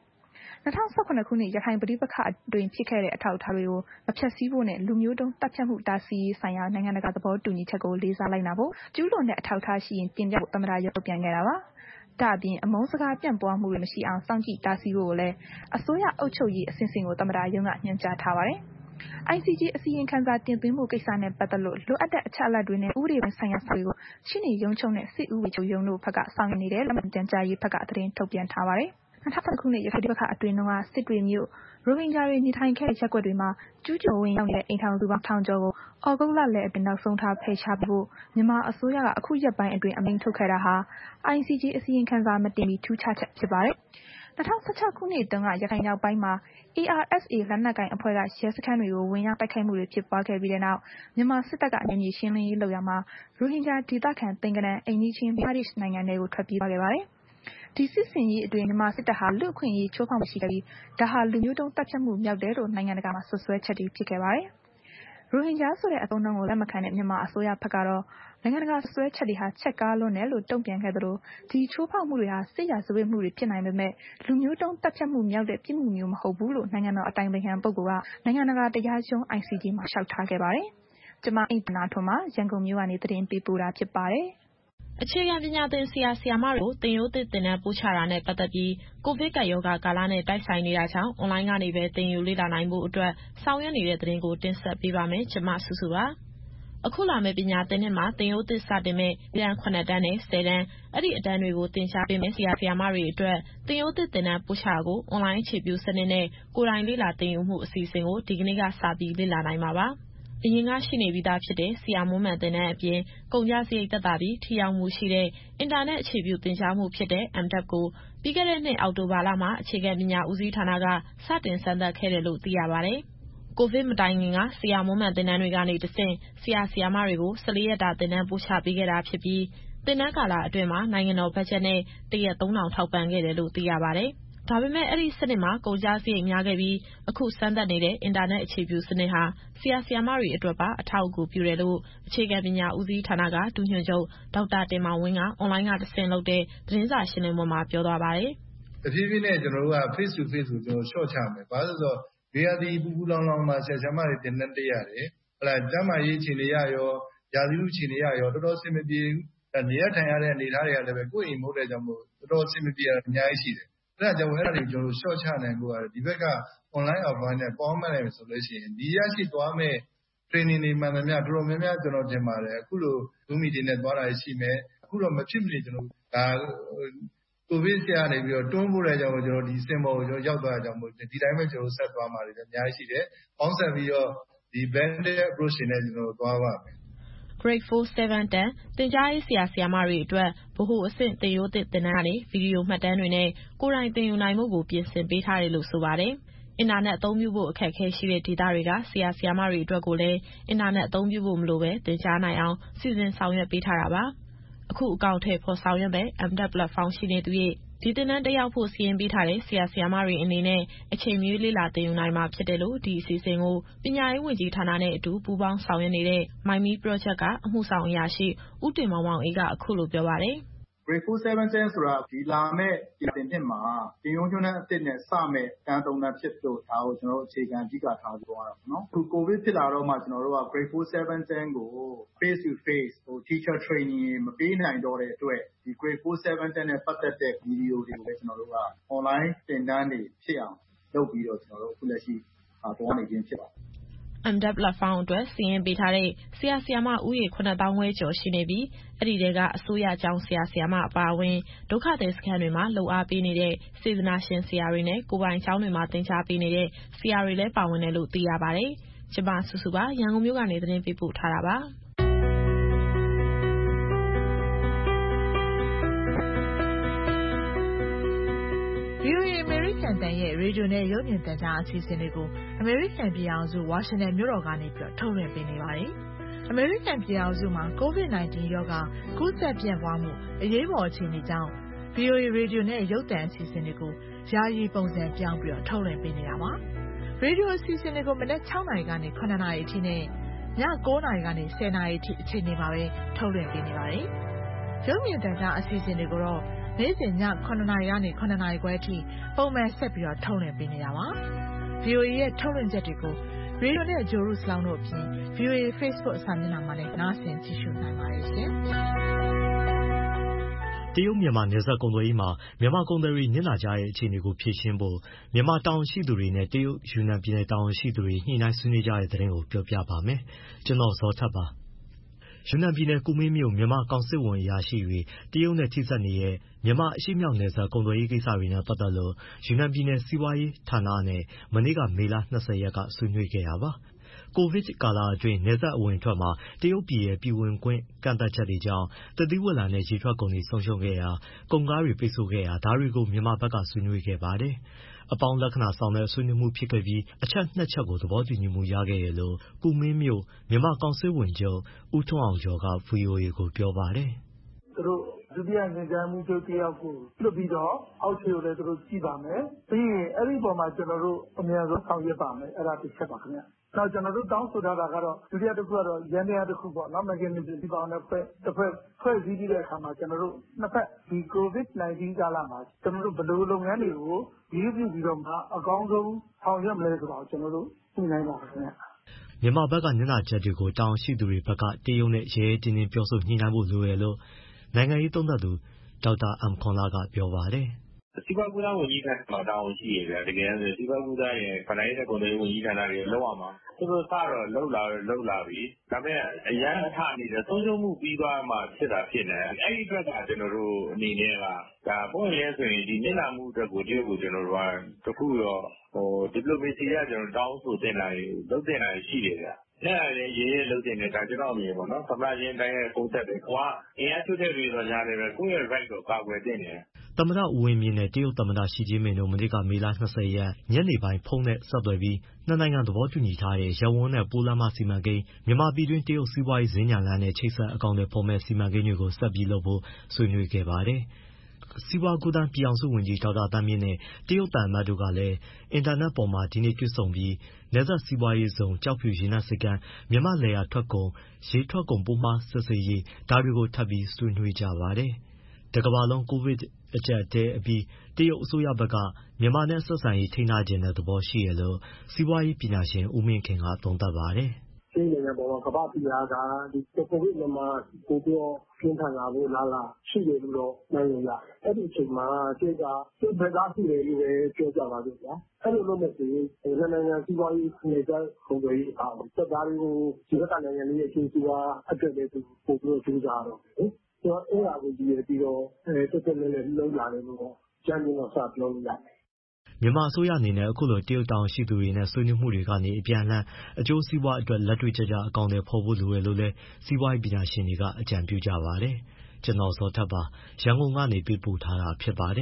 2018ခုနှစ်ရခိုင်ပဋိပက္ခအတွင်းဖြစ်ခဲ့တဲ့အထောက်အထားတွေကိုမဖျက်ဆီးဖို့နဲ့လူမျိုးတုံးတပ်ဖြတ်မှုတားဆီးရေးဆိုင်ရာနိုင်ငံတကာသဘောတူညီချက်ကိုလေးစားလိုက်နာဖို့ကျူးလွန်တဲ့အထောက်အထားရှိရင်တင်ပြဖို့သမ္မတရုံးပြန်ခဲ့တာပါဒါအပြင်အမုန်းစကားပြန့်ပွားမှုတွေမရှိအောင်စောင့်ကြည့်တားဆီးဖို့လည်းအစိုးရအုပ်ချုပ်ရေးအဆင့်ဆင့်ကိုသမ္မတရုံးကညွှန်ကြားထားပါတယ်။ ICG အစီရင်ခံစာတင်သွင်းမှုကိစ္စနဲ့ပတ်သက်လို့လိုအပ်တဲ့အချက်အလက်တွေနဲ့ဥပဒေပိုင်းဆိုင်ရာစာတွေကိုရှင်းနေရုံးချုပ်နဲ့စစ်ဥပဒေချုပ်ရုံးတို့ဘက်ကဆောင်ရွက်နေတယ်လို့ပြန်ကြားရေးဘက်ကသတင်းထုတ်ပြန်ထားပါတယ်။2019ခုနှစ်ရခိုင်ပြည်ပခါအတွင်းကစစ်တွေမြို့ရိုဟင်ဂျာတွေနေထိုင်ခဲ့တဲ့ရပ်ကွက်တွေမှာကျူးကျော်ဝင်ရောက်နေတဲ့အိမ်ထောင်စုပေါင်း1000ကျော်ကိုဩဂုတ်လလယ်အတွင်းနောက်ဆုံးထားဖယ်ရှားဖို့မြန်မာအစိုးရကအခုရက်ပိုင်းအတွင်းအမိန့်ထုတ်ခဲ့တာဟာ ICG အစီရင်ခံစာမတင်မီထူးခြားချက်ဖြစ်ပါတယ်။2016ခုနှစ်တုန်းကရခိုင်မြောက်ပိုင်းမှာ ARSA လက်နက်ကိုင်အဖွဲ့ကရဲစခန်းတွေကိုဝင်ရောက်တိုက်ခိုက်မှုတွေဖြစ်ပွားခဲ့ပြီးတဲ့နောက်မြန်မာစစ်တပ်ကနယ်မြေရှင်းလင်းရေးလုပ်ရာမှာရိုဟင်ဂျာဒေသခံသိန်းကနန်းအိမ်နီးချင်းဘင်္ဂလားဒေ့ရှ်နိုင်ငံတွေကိုထွက်ပြေးသွားခဲ့ပါတယ်။ဒီစစ်စင်ရေးအတွင်းမြန်မာစစ်တပ်ဟာလူ့အခွင့်အရေးချိုးဖောက်မှုရှိခဲ့ပြီးဒါဟာလူမျိုးတုံးတပ်ဖြတ်မှုမြောက်တယ်လို့နိုင်ငံတကာမှာဆွဆွဲချက်တွေဖြစ်ခဲ့ပါတယ်။ရိုဟင်ဂျာဆိုတဲ့အသုံးအနှုန်းကိုလက်မခံတဲ့မြန်မာအစိုးရဘက်ကတော့နိုင်ငံတကာဆွဆွဲချက်တွေဟာချက်ကားလွန်းတယ်လို့တုံ့ပြန်ခဲ့သလိုဒီချိုးဖောက်မှုတွေဟာစစ်ရာဇဝတ်မှုတွေဖြစ်နိုင်ပေမဲ့လူမျိုးတုံးတပ်ဖြတ်မှုမြောက်တဲ့ပြစ်မှုမျိုးမဟုတ်ဘူးလို့နိုင်ငံတော်အတိုင်ပင်ခံပုဂ္ဂိုလ်ကနိုင်ငံတကာတရားရုံး ICJ မှာလျှောက်ထားခဲ့ပါတယ်။ကျွန်မအိမ်ပနာထွန်းမှာရန်ကုန်မြို့ကနေသတင်းပေးပို့တာဖြစ်ပါတယ်။အခြေခံပညာသင်ဆရာဆရာမတွေကိုသင်ရိုးသစ်သင်တန်းပို့ချတာနဲ့ပတ်သက်ပြီးကိုဗစ်ကပ်ရောဂါကာလနဲ့တိုက်ဆိုင်နေတာကြောင့်အွန်လိုင်းကနေပဲသင်ယူလေ့လာနိုင်ဖို့အတွက်ဆောင်ရွက်နေတဲ့သတင်းကိုတင်ဆက်ပေးပါမယ်။ကျွန်မစုစုပါ။အခုလာမယ့်ပညာသင်နှစ်မှာသင်ရိုးသစ်စတင်မဲ့တန်း9တန်းနဲ့10တန်းအဲ့ဒီအတန်းတွေကိုသင်ကြားပေးမယ့်ဆရာဆရာမတွေအတွက်သင်ရိုးသစ်သင်တန်းပို့ချကိုအွန်လိုင်းအခြေပြုစနစ်နဲ့ကိုယ်တိုင်လေ့လာသင်ယူမှုအစီအစဉ်ကိုဒီကနေ့ကစပြီးလေ့လာနိုင်မှာပါ။အရင်ကရှိနေပြီးသားဖြစ်တဲ့ဆရာမွမ်းမံသင်တန်းအပြင်ကုန်ကျစရိတ်သက်သာပြီးထိရောက်မှုရှိတဲ့အင်တာနက်အခြေပြုသင်ကြားမှုဖြစ်တဲ့ MTech ကိုပြီးခဲ့တဲ့နှစ်အောက်တိုဘာလမှာအခြေခံပညာဦးစီးဌာနကစတင်စမ်းသပ်ခဲ့တယ်လို့သိရပါတယ်။ကိုဗစ်မတိုင်ခင်ကဆရာမွမ်းမံသင်တန်းတွေကနေတဆင့်ဆရာဆရာမတွေကို14ရက်တာသင်တန်းပို့ချပေးခဲ့တာဖြစ်ပြီးသင်တန်းကာလအတွင်းမှာနိုင်ငံတော်ဘတ်ဂျက်နဲ့တရက်3000ထောက်ပံ့ခဲ့တယ်လို့သိရပါတယ်။ဒါပေမဲ့အဲ့ဒီစနစ်မှာကုန်ကျစရိတ်များခဲ့ပြီးအခုစမ်းသပ်နေတဲ့အင်တာနက်အခြေပြုစနစ်ဟာဆရာဆရာမတွေအတွက်ပါအထောက်အကူပြုတယ်လို့အခြေခံပညာဦးစီးဌာနကဒုညွှန်ချုပ်ဒေါက်တာတင်မောင်ဝင်းကအွန်လိုင်းကတဆင့်လုပ်တဲ့သတင်းစာရှင်းလင်းပွဲမှာပြောသွားပါတယ်။တဖြည်းဖြည်းနဲ့ကျွန်တော်တို့က face to face ကိုကျွန်တော် short ချမယ်။ဘာလို့လဲဆိုတော့နေရာဒီပူပူလောင်လောင်မှာဆရာဆရာမတွေတင်တက်ရတယ်။ကျန်းမာရေးအခြေအနေရရောရာသီဥတုအခြေအနေရရောတော်တော်အဆင်မပြေဘူး။နေရထိုင်ရတဲ့အနေအထားတွေကလည်းပဲကိုယ့်အိမ်မဟုတ်တဲ့ကြောင့်မို့တော်တော်အဆင်မပြေတာအများကြီးရှိတယ်။အဲ့ဒါကြောင့်အဲ့ဒါတွေကိုကျွန်တော်တို့ short ချနိုင်ဖို့ကဒီဘက်က online offline နဲ့ပေါင်းမယ်ဆိုလို့ရှိရင်ဒီရရှိသွားမဲ့ training တွေမှန်သမျှတော်တော်များများကျွန်တော်တင်ပါတယ်အခုလို Zoom meeting နဲ့သွားတာရှိမယ်အခုတော့မဖြစ်မနေကျွန်တော်ဒါကိုဗစ်ဆရာနေပြီးတော့တွန်းပို့တဲ့ကြောင့်ကျွန်တော်ဒီစင်ပေါ်ကိုကျွန်တော်ရောက်သွားတဲ့ကြောင့်မို့ဒီတိုင်းပဲကျွန်တော်ဆက်သွားမှာတွေအများကြီးရှိတယ်ပေါင်းဆက်ပြီးတော့ဒီ blended approach နဲ့ကျွန်တော်သွားပါမယ် Grade 4, 7 10သင်ကြားရေးဆရာဆရာမတွေအတွက်ဗဟုအဆင့်သင်ရိုးသစ်သင်တန်းကနေဗီဒီယိုမှတ်တမ်းတွေနဲ့ကိုယ်တိုင်သင်ယူနိုင်မှုကိုပြင်ဆင်ပေးထားတယ်လို့ဆိုပါတယ်။အင်တာနက်အသုံးပြုဖို့အခက်အခဲရှိတဲ့ဒေသတွေကဆရာဆရာမတွေအတွက်ကိုလည်းအင်တာနက်အသုံးပြုဖို့မလိုပဲသင်ကြားနိုင်အောင်စီစဉ်ဆောင်ရွက်ပေးထားတာပါ။အခုအကောင့်ထဲဖော်ဆောင်ရွက်မဲ့ MTech Platform ရှိနေသူရဲ့ဒီသင်တန်းတက်ရောက်ဖို့စီရင်ပေးထားတဲ့ဆရာဆရာမတွေအနေနဲ့အချိန်မရွေးလေ့လာသင်ယူနိုင်မှာဖြစ်တယ်လို့ဒီအစီအစဉ်ကိုပညာရေးဝန်ကြီးဌာနနဲ့အတူပူးပေါင်းဆောင်ရွက်နေတဲ့ MyMe Project ကအမှုဆောင်အရာရှိဦးတင်မောင်မောင်အေးကအခုလိုပြောပါတယ်။ Grade 4, 7, 10 ဆိုတာဒီလာမယ့်သင်နှစ်မှာသင်ရိုးညွှန်းတမ်းအသစ်နဲ့စမယ့်တန်း3တန်းဖြစ်လို့ဒါကိုကျွန်တော်တို့အခြေခံအဓိကထားပြောရတာပေါ့နော်။အခု COVID ဖြစ်လာတော့မှကျွန်တော်တို့က Grade 4, 7, 10ကို face to face teacher training မပေးနိုင်တော့တဲ့အတွက်ဒီ Grade 4, 7, 10နဲ့ပတ်သက်တဲ့ဗီဒီယိုတွေကိုလည်းကျွန်တော်တို့က online သင်တန်းတွေဖြစ်အောင်လုပ်ပြီးတော့ကျွန်တော်တို့အခုလက်ရှိသွားနေခြင်းဖြစ်ပါတယ်။ MTech Platform အတွက်စီရင်ပေးထားတဲ့ဆရာဆရာမဦးရေ 9,000 ခွဲကျော်ရှိနေပြီးအဲ့ဒီထဲကအစိုးရကျောင်းဆရာဆရာမအပါအဝင်ဒုက္ခသည်စခန်းတွေမှာလှူအားပေးနေတဲ့စေတနာရှင်ဆရာတွေနဲ့ကိုယ်ပိုင်ကျောင်းတွေမှာသင်ကြားပေးနေတဲ့ဆရာတွေလည်းပါဝင်တယ်လို့သိရပါတယ်။ကျမစုစုပါရန်ကုန်မြို့ကနေသတင်းပေးပို့ထားတာပါ။ VOA အမေရိကန်တန်ရဲ့ရေဒီယိုနဲ့ရုပ်မြင်သံကြားအစီအစဉ်တွေကိုအမေရိကန်ပြည်ထောင်စုဝါရှင်တန်မြို့တော်ကနေထုတ်လွှင့်ပေးနေပါတယ်။အမေရိကန်ပြည်ထောင်စုမှာ COVID-19 ရောဂါကူးစက်ပြန့်ပွားမှုအရေးပေါ်အခြေအနေကြောင့် VOA ရေဒီယိုနဲ့ရုပ်သံအစီအစဉ်တွေကိုယာယီပုံစံပြောင်းပြီးထုတ်လွှင့်ပေးနေတာပါ။ရေဒီယိုအစီအစဉ်တွေကိုမနက်6နာရီကနေ9နာရီအထိနဲ့ည9နာရီကနေ10နာရီအထိအချိန်တွေမှာပဲထုတ်လွှင့်ပေးနေပါတယ်။ရုပ်မြင်သံကြားအစီအစဉ်တွေကိုတော့နေ့စဉ်ည9နာရီကနေ9နာရီခွဲအထိပုံမှန်ဆက်ပြီးထုတ်လွှင့်ပေးနေတာပါ။ VOA ရဲ့ထုတ်လွှင့်ချက်တွေကိုရေဒီယိုနဲ့ဂျိုရုစလောင်းတို့အပြင် VOA Facebook စာမျက်နှာမှာလည်းနားဆင်ကြည့်ရှုနိုင်ပါတယ်ရှင်။တရုတ်မြန်မာနယ်စပ်ကုန်သွယ်ရေးမှာမြန်မာကုန်သည်တွေနစ်နာကြတဲ့အခြေအနေကိုဖြေရှင်းဖို့မြန်မာတာဝန်ရှိသူတွေနဲ့တရုတ်ယူနန်ပြည်နယ်တာဝန်ရှိသူတွေညှိနှိုင်းဆွေးနွေးကြတဲ့သတင်းကိုပြောပြပါမယ်။ကျွန်တော်ဇော်ထက်ပါ။ယူနန်ပြည်နယ်ကူမင်းမြို့မြန်မာကောင်စစ်ဝန်အရာရှိတွေတရုတ်နဲ့ထိစပ်နေတဲ့မြန်မာအရှေ့မြောက်နယ်စပ်ကုန်သွယ်ရေးကိစ္စတွေနဲ့ပတ်သက်လို့ယူနန်ပြည်နယ်စီးပွားရေးဌာနနဲ့မနေ့ကမေလ20ရက်ကဆွေးနွေးခဲ့တာပါ။ကိုဗစ်ကာလအတွင်းနယ်စပ်အဝင်အထွက်မှာတရုတ်ပြည်ရဲ့ပြည်ဝင်ခွင့်ကန့်သတ်ချက်တွေကြောင့်သစ်သီးဝလံနဲ့ရေထွက်ကုန်တွေဆုံးရှုံးခဲ့ရာကုန်ကားတွေပိတ်ဆို့ခဲ့ရာဒါတွေကိုမြန်မာဘက်ကဆွေးနွေးခဲ့ပါတယ်။အပေါင်းလက္ခဏာဆောင်တဲ့ဆွေးနွေးမှုဖြစ်ခဲ့ပြီးအချက်2ချက်ကိုသဘောတူညီမှုရခဲ့တယ်လို့ကူမင်းမြို့မြန်မာကောင်စစ်ဝန်ချုပ်ဦးထွန်းအောင်ကျော်က VOA ကိုပြောပါတယ်။သူတို့ဒုတိယညွှန်ကြားမှုချုပ်တယောက်ကိုလွှတ်ပြီးတော့အောက်ခြေကိုလည်းသူတို့ကြည့်ပါမယ်။ပြီးရင်အဲ့ဒီပုံမှာကျွန်တော်တို့အများဆုံးဆောင်ရွက်ပါမယ်။အဲ့ဒါတစ်ချက်ပါခင်ဗျ။နောက်ကျွန်တော်တို့တောင်းဆိုထားတာကတော့ဒုတိယတစ်ခုကတော့ရန်တရားတစ်ခုပေါ့နော် mechanism ဒီပေါင်းနဲ့တစ်ဖက်ဖွဲ့စည်းပြီးတဲ့အခါမှာကျွန်တော်တို့နှစ်ဖက်ဒီ COVID-19 ကာလမှာကျွန်တော်တို့ဘယ်လိုလုပ်ငန်းတွေကိုရည်ရွယ်ပြီးတော့မှအကောင်းဆုံးဆောင်ရွက်မလဲဆိုတော့ကျွန်တော်တို့ညှိနှိုင်းပါမယ်ခင်ဗျ။မြန်မာဘက်ကညနာချက်တွေကိုတာဝန်ရှိသူတွေဘက်ကတရုတ်နဲ့ရဲတင်းတင်းပြောဆိုညှိနှိုင်းဖို့လိုရလို့နိုင်ငံရေးသုံးသပ်သူဒေါက်တာအမ်ခွန်လာကပြောပါတယ်။စီးပွားကူးသန်းဝန်ကြီးဌာနမှာတာဝန်ရှိရဗျာတကယ်ဆိုစီးပွားကူးသန်းရဲ့ဗဏ္ဍာရေးနဲ့ကုန်သွယ်ရေးဝန်ကြီးဌာနတွေလောက်အောင်မှာသူတို့စတော့လောက်လာပြီဒါပေမဲ့အရန်အထအနေနဲ့ဆုံးရှုံးမှုပြီးသွားမှဖြစ်တာဖြစ်နေအဲ့ဒီအတွက်ကကျွန်တော်တို့အနေနဲ့ကဒါပုံရဲဆိုရင်ဒီမျက်နှာမှုအတွက်ကိုတရုတ်ကိုကျွန်တော်တို့ကတခုရောdiplomacy ကကျွန်တော်တောင်းဆိုတင်လာလုပ်တင်လာရှိတယ်ဗျာအဲ့ဒါလည်းရေးလုပ်တင်တယ်ဒါကျွန်တော်အမြင်ပေါ့နော်သမ္မတချင်းတိုင်းရဲ့ပုံသက်တယ်ကွာအင်အားထုတ်တဲ့တွေတော့ညားတယ်ပဲကိုယ့်ရဲ့ right ကိုကာကွယ်တင်တယ်သမ္မတဦးဝင်းမြင့်နဲ့တရုတ်သမ္မတရှီကျင်းပင်တို့မနေ့ကမေလ20ရက်ညနေပိုင်းဖုန်းနဲ့ဆက်သွယ်ပြီးနှစ်နိုင်ငံသဘောတူညီထားတဲ့ရပ်ဝန်းနဲ့ပိုးလမ်းမစီမံကိန်းမြန်မာပြည်တွင်းတရုတ်စီးပွားရေးစင်္ကြန်လမ်းနဲ့ချိတ်ဆက်အကောင့်တွေဖော်မဲ့စီမံကိန်းတွေကိုဆက်ပြီးလုပ်ဖို့ဆွေးနွေးခဲ့ပါတယ်။စီးပွားကူးသန်းပြည်အောင်စုဝန်ကြီးဒေါက်တာသန်းမြင့်နဲ့တရုတ်သံအမတ်တို့ကလည်းအင်တာနက်ပေါ်မှာဒီနေ့တွေ့ဆုံပြီးနယ်စပ်စီးပွားရေးဇုံကျောက်ဖြူရေနက်ဆိပ်ကမ်းမြန်မာလယ်ယာထွက်ကုန်ရေထွက်ကုန်ပိုးမှားစစ်ဆေးရေးဒါတွေကိုထပ်ပြီးဆွေးနွေးကြပါတယ်။တကမ္ဘာလုံးကိုဗစ်အကျပ်တဲအပြီးတရုတ်အစိုးရဘက်ကမြန်မာနဲ့ဆက်ဆံရေးထိန်းထားခြင်းတဲ့သဘောရှိရလို့စီးပွားရေးပညာရှင်ဦးမင်းခင်ကသုံးသပ်ပါတယ်။ဒီနိုင်ငံပေါ်မှာကမ္ဘာပြည်အားကဒီကိုဗစ်မှာကိုပြောပြင်းထန်လာဖို့လာရှိတယ်လို့တော့နိုင်ရ။အဲ့ဒီအချိန်မှာကျေကသူ့ဘက်ကရှိတယ်လို့ပဲပြောကြပါလို့ဗျာ။အဲ့လိုလုပ်မယ်ဆိုရင်နိုင်ငံစီးပွားရေးနယ်စပ်ကုန်သွယ်ရေးအားသက်သားတွေကိုဒီဘက်နိုင်ငံလေးရဲ့အကျိုးစီးပွားအတွက်လည်းသူပို့ပြီးကြိုးစားတော့တယ်။ဆိုတော့အဲ့ဒါကိုကြည့်ရပြီးတော့တက်တက်လည်းလုံးလာတယ်လို့ကျန်းကျင်တော့စပြောလို့ရတယ်မြန်မာအစိုးရအနေနဲ့အခုလိုတရုတ်တာဝန်ရှိသူတွေနဲ့ဆွေးနွေးမှုတွေကနေအပြန်အလှန်အကျိုးစီးပွားအတွက်လက်တွေ့ကျကျအကောင့်တွေဖော်ဖို့လိုရလို့လည်းစီးပွားရေးပညာရှင်တွေကအကြံပြုကြပါတယ်။ကျွန်တော်ဇော်ထက်ပါရန်ကုန်ကနေပေးပို့ထားတာဖြစ်ပါတယ်။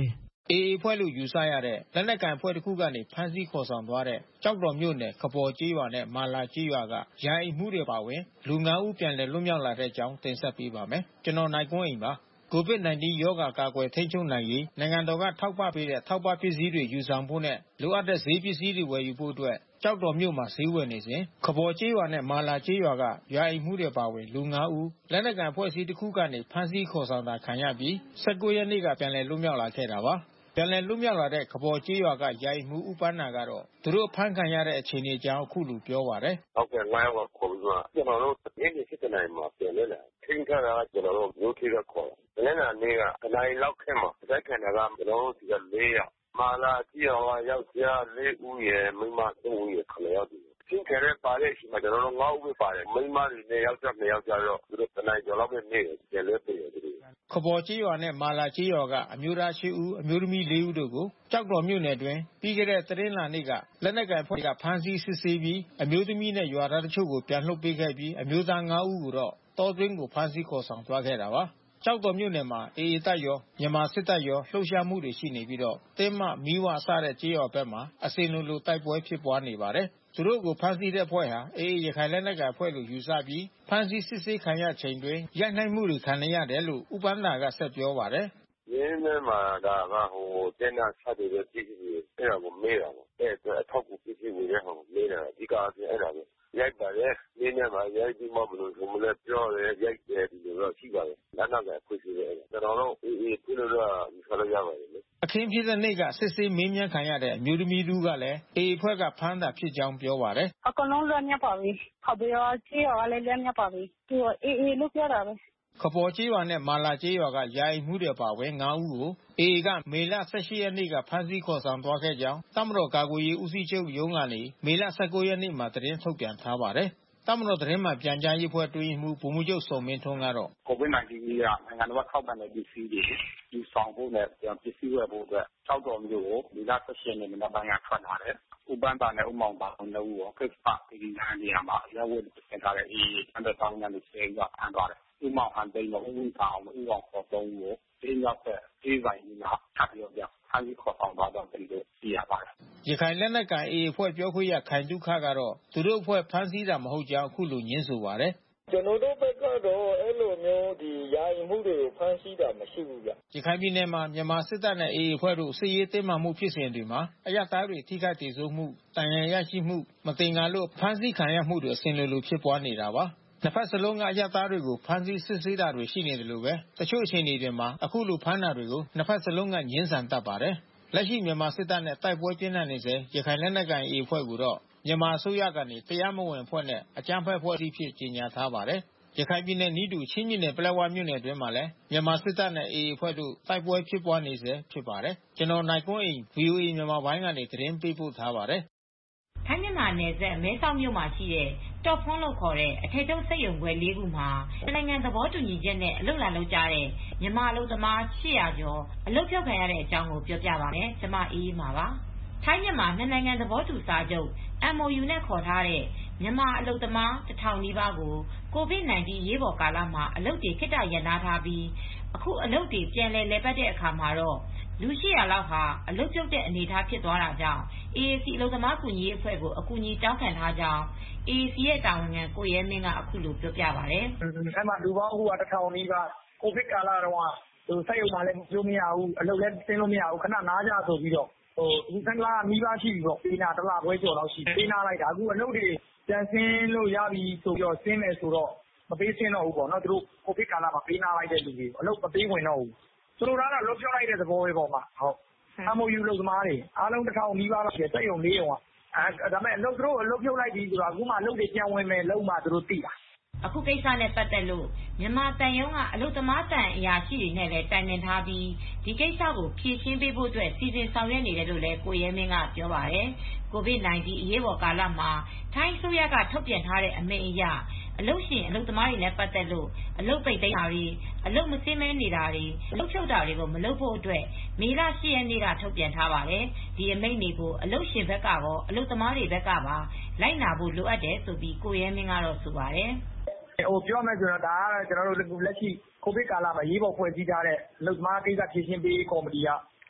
AA အဖွဲ့လို့ယူဆရတဲ့လက်နက်ကိုင်အဖွဲ့တစ်ခုကနေဖမ်းဆီးခေါ်ဆောင်သွားတဲ့ကျောက်တော်မြို့နယ်ခဘော်ကျေးရွာနဲ့မာလာကျေးရွာကယာယီမှုတွေပါဝင်လူ 5 ဦးပြန်လည်လွတ်မြောက်လာတဲ့အကြောင်းတင်ဆက်ပေးပါမယ်။ကျွန်တော်နိုင်ကွန်းအိမ်ပါ။ COVID-19 ရောဂါကာကွယ်ထိန်းချုပ်နိုင်ရေးနိုင်ငံတော်ကထောက်ပံ့ပေးတဲ့ထောက်ပံ့ပစ္စည်းတွေယူဆောင်ဖို့နဲ့လိုအပ်တဲ့ဈေးပစ္စည်းတွေဝယ်ယူဖို့အတွက်ကျောက်တော်မြို့မှာဈေးဝယ်နေစဉ်ခဘော်ကျေးရွာနဲ့မာလာကျေးရွာကယာယီမှုတွေပါဝင်လူ 5 ဦးလက်နက်ကိုင်အဖွဲ့အစည်းတစ်ခုကနေဖမ်းဆီးခေါ်ဆောင်တာခံရပြီး19 ရက်နေ့ကပြန်လည်လွတ်မြောက်လာခဲ့တာပါ။ပြန်လည်လွတ်မြောက်လာတဲ့ခဘော်ကျေးရွာကယာယီမှုဦးပန်းနာကတော့သူတို့ဖမ်းခံရတဲ့အခြေအနေအကြောင်းအခုလိုပြောပါတယ်။ဟုတ်ကဲ့5 ယောက်ခေါ်ပြီးတော့ကျွန်တော်တို့နေ့နေ့7 နာရီမှာပြန်လဲလာထိန်းထားတာကျွန်တော်တို့မျိုးထိကခေါ်တယ်။လည်းနာနေ့ကတနားရီလောက်ခင်မှာတိုက်ခံတာကကျွန်တော်တို့ဒီက4 ယောက်မာလာကြီးရွာယောက်ျား4 ဦးရယ်မိန်းမ3 ဦးရယ်9 ယောက်ဒီချင်းကြတဲ့ပါတဲ့ရှိမှကျွန်တော်တို့5 ဦးပဲပါတယ်မိန်းမတွေနဲ့ယောက်ျား2 ယောက်ကြတော့သူတို့တနားရီကျော်လောက်ပဲနေတယ်ပြန်လဲပြေတယ်သူတို့ခဘော်ကျေးရွာနဲ့မာလာကျေးရွာကအမျိုးသား8 ဦးအမျိုးသမီး4 ဦးတို့ကိုကြောက်တော်မြို့နယ်တွင်ပြီးခဲ့တဲ့သတင်းလာနေ့ကလက်နက်ကိုင်ဖွဲ့ကဖမ်းဆီးစစ်ဆေးပြီးအမျိုးသမီးနဲ့ရွာသားတချို့ကိုပြန်လွှတ်ပေးခဲ့ပြီးအမျိုးသား5 ဦးကိုတော့တောတွင်းကိုဖမ်းဆီးခေါ်ဆောင်သွားခဲ့တာပါကျောက်တော်မြို့နယ်မှာAAတပ်ရောမြန်မာစစ်တပ်ရောလှုပ်ရှားမှုတွေရှိနေပြီးတော့တင်းမမီးဝစတဲ့ကျေးရွာဘက်မှာအစင်လိုတိုက်ပွဲဖြစ်ပွားနေပါတယ်သူတို့ကိုဖမ်းဆီးတဲ့အဖွဲ့ဟာAAရခိုင်လက်နက်ကိုင်အဖွဲ့လို့ယူဆပြီးဖမ်းဆီးစစ်ဆေးခံရချိန်တွင်ရိုက်နှိုက်မှုတွေခံရတယ်လို့ဥပန်းနာကဆက်ပြောပါတယ်ရင်းနှီးမှာဒါကတင်းနာဆက်တွေပြည့်စုံတယ်အဲ့ဒါကိုမေးတာပေါ့အဲ့အတွက်အထောက်အကူပြည့်စုံနေတဲ့ဟောမေးတာအဓိကအပြင်အဲ့ဒါပဲရိုက်ပါတယ်ရင်းနှီးမှာရိုက်ပြီးမှမလို့ဘုံလည်းပြောတယ်ရိုက်တယ်ဒီလိုတော့ရှိပါတယ်လက်နက်ကဖွင့်ပြတယ်ကျွန်တော်တို့အေးပြလို့တော့ဆရာရပါတယ်လေအခင်းဖြစ်တဲ့နေ့ကစစ်ဆေးမင်းမြန်းခံရတဲ့အမျိုးသမီးတူကလည်းအေးအဖွဲ့ကဖမ်းတာဖြစ်ကြောင်းပြောပါတယ်အကောင်လုံးလွတ်မြောက်ပါပြီခဘရောကြီးရောလည်းလွတ်မြောက်ပါပြီသူအေးလို့ပြောတာပဲခဘော်ကျေးရွာနဲ့မာလာကျေးရွာကယာယီမှုတွေပါဝင်9 ဦးကိုAAကမေလ18 ရက်နေ့ကဖမ်းဆီးခေါ်ဆောင်သွားခဲ့ကြောင်းတပ်မတော်ကာကွယ်ရေးဦးစီးချုပ်ရုံးကနေမေလ19 ရက်နေ့မှာသတင်းထုတ်ပြန်ထားပါတယ်။တပ်မတော်သတင်းမှပြန်ကြားရေးအဖွဲ့တွင်းမှုဗိုလ်မှူးချုပ်စောမင်းထွန်းကတော့ COVID-19 ကနိုင်ငံတော်ထောက်ပံ့တဲ့ပစ္စည်းတွေယူဆောင်ဖို့နဲ့ပစ္စည်းဝယ်ဖို့အတွက်ကြောက်တော်မျိုးကိုမေလ18 ရက်နေ့မနက်ပိုင်းကထွက်လာတယ်။ဥပန်းတာနဲ့ဥမောင်တာ2 ဦးရောခစ်ပါဒီလမ်းနေရာမှာရဝတ်တင်ထားတဲ့အေးအန်တတောင်းနဲ့10 ဦးကဖမ်းသွားတယ်။ဥမောင်ဟန်သိန်းတော့ဥအောင်ဥအောင်ခေါ်3 ဦးကိုတင်းရောက်တဲ့အေးဆိုင်ကြီးကထပ်ပြီးတော့ဖမ်းဆီးခေါ်ဆောင်သွားတော့တယ်လို့သိရပါတယ်။ရခိုင်လက်နက်ကိုင် AA အဖွဲ့ပြောခွင့်ရခိုင်ဒုက္ခကတော့သူတို့အဖွဲ့ဖမ်းဆီးတာမဟုတ်ကြောင်းအခုလိုညင်းဆိုပါတယ်။ကျွန်တော်တို့ဘက်ကတော့အဲ့လိုမျိုးဒီယာယီမှုတွေကိုဖမ်းဆီးတာမရှိဘူးဗျ။ရခိုင်ပြည်နယ်မှာမြန်မာစစ်တပ်နဲ့ AA အဖွဲ့တို့စစ်ရေးတင်းမာမှုဖြစ်စဉ်တွေမှာအရသားတွေထိခိုက်ဒေဆုံးမှုတန်ရာရရှိမှုမတင်ငါလို့ဖမ်းဆီးခံရမှုတွေအစဉ်လိုဖြစ်ပွားနေတာပါ။နှစ်ဖက်စလုံးကအရသားတွေကိုဖမ်းဆီးစစ်ဆေးတာတွေရှိနေတယ်လို့ပဲတချို့အခြေအနေတွေမှာအခုလိုဖမ်းတာတွေကိုနှစ်ဖက်စလုံးကညှင်းဆန်တတ်ပါတယ်။လက်ရှိမြန်မာစစ်တပ်နဲ့တိုက်ပွဲပြင်းထန်နေစေရခိုင်လက်နက်ကိုင် AA အဖွဲ့ကိုတော့မြန်မာအစိုးရကနေတရားမဝင်အဖွဲ့နဲ့အကြမ်းဖက်အဖွဲ့အစည်းဖြစ်ကြေညာထားပါတယ်။ရခိုင်ပြည်နယ်နီးတူချင်းပြည်နယ်ပလက်ဝမြို့နယ်အတွင်းမှာလည်းမြန်မာစစ်တပ်နဲ့ AA အဖွဲ့တို့တိုက်ပွဲဖြစ်ပွားနေစေဖြစ်ပါတယ်။ကျွန်တော်နိုင်ကွန်းအိန် VOA မြန်မာပိုင်းကနေသတင်းပေးပို့ထားပါတယ်ထိုင်းမြန်မာနယ်စပ်မဲဆောက်မြို့မှာရှိတဲ့တော့ဖွန်းလို့ခေါ်တဲ့အထည်ချုပ်စက်ရုံခွဲ4 ခုမှာနိုင်ငံသဘောတူညီချက်နဲ့အလုပ်လာလုပ်ကြတဲ့မြန်မာအလုပ်သမား800 ကျော်အလုပ်ဖြုတ်ခံရတဲ့အကြောင်းကိုပြောပြပါမယ်။ကျွန်မအေးအေးမာပါ။ထိုင်းမြန်မာနှစ်နိုင်ငံသဘောတူစာချုပ် MOU နဲ့ခေါ်ထားတဲ့မြန်မာအလုပ်သမား1000 နီးပါးကို COVID-19 ရေးပေါ်ကာလမှာအလုပ်တွေခေတ္တရပ်နားထားပြီးအခုအလုပ်တွေပြန်လည်ပတ်တဲ့အခါမှာတော့လူ800 လောက်ဟာအလုပ်ပြုတ်တဲ့အနေအထားဖြစ်သွားတာကြောင့် AAC အလုပ်သမားကူညီရေးအဖွဲ့ကိုအကူအညီတောင်းခံထားကြောင်း AAC ရဲ့တာဝန်ခံကိုရဲမင်းကအခုလိုပြောပြပါတယ်။အဲ့မှာလူပေါင်း1000 နီးပါးကိုဗစ်ကာလတော့စက်ရုံမှာလည်းလုပ်မရဘူးအလုပ်လည်းဆင်းလို့မရဘူးခဏနားကြဆိုပြီးတော့ဒီဆန်းလာမိဘရှိပြီပေါ့ပေးနာတစ်လခွဲကျော်လောက်ရှိပေးနာလိုက်တာအခုအလုပ်တွေပြန်ဆင်းလို့ရပြီဆိုပြီးတော့ဆင်းမယ်ဆိုတော့မပေးဆင်းတော့ဘူးပေါ့နော်သူတို့ကိုဗစ်ကာလမှာပေးနာလိုက်တဲ့လူတွေအလုပ်မပေးဝင်တော့ဘူးဆိုလိုတာကတော့လွတ်ပြောလိုက်တဲ့သဘောပဲပေါ့မှာဟုတ်MOU လုပ်သမားတွေအားလုံး1000 နီးပါးလောက်ရှိစက်ရုံ4 ရုံဒါပေမဲ့အလုပ်သူတို့အလုပ်ပြုတ်လိုက်ပြီဆိုတော့အခုမှအလုပ်တွေပြန်ဝင်မယ်လုံးမှသူတို့သိတာအခုကိစ္စနဲ့ပတ်သက်လို့မြန်မာတန်ယုံကအလုပ်သမားတန်အရာရှိတွေနဲ့လည်းတိုင်ပင်ထားပြီးဒီကိစ္စကိုဖြေရှင်းပေးဖို့အတွက်စီစဉ်ဆောင်ရွက်နေတယ်လို့လည်းကိုရဲမင်းကပြောပါတယ်။ COVID-19 အရေးပေါ်ကာလမှာထိုင်းအစိုးရကထုတ်ပြန်ထားတဲ့အမိန့်အရအလုပ်ရှင်အလုပ်သမားတွေနဲ့ပတ်သက်လို့အလုပ်ပိတ်သိမ်းတာတွေအလုပ်မဆင်းမဲနေတာတွေအလုပ်ဖြုတ်တာတွေကိုမလုပ်ဖို့အတွက်မေလ10 ရက်နေ့ကထုတ်ပြန်ထားပါတယ်။ဒီအမိန့်တွေကိုအလုပ်ရှင်ဘက်ကရောအလုပ်သမားတွေဘက်ကပါလိုက်နာဖို့လိုအပ်တယ်ဆိုပြီးကိုရဲမင်းကတော့ဆိုပါတယ်။ပြောမယ်ဆိုတော့ဒါကတော့ကျွန်တော်တို့လက်ရှိကိုဗစ်ကာလမှာရေးပေါ်ဖွဲ့စည်းထားတဲ့အလုပ်သမားကိစ္စဖြေရှင်းပေးကော်မတီက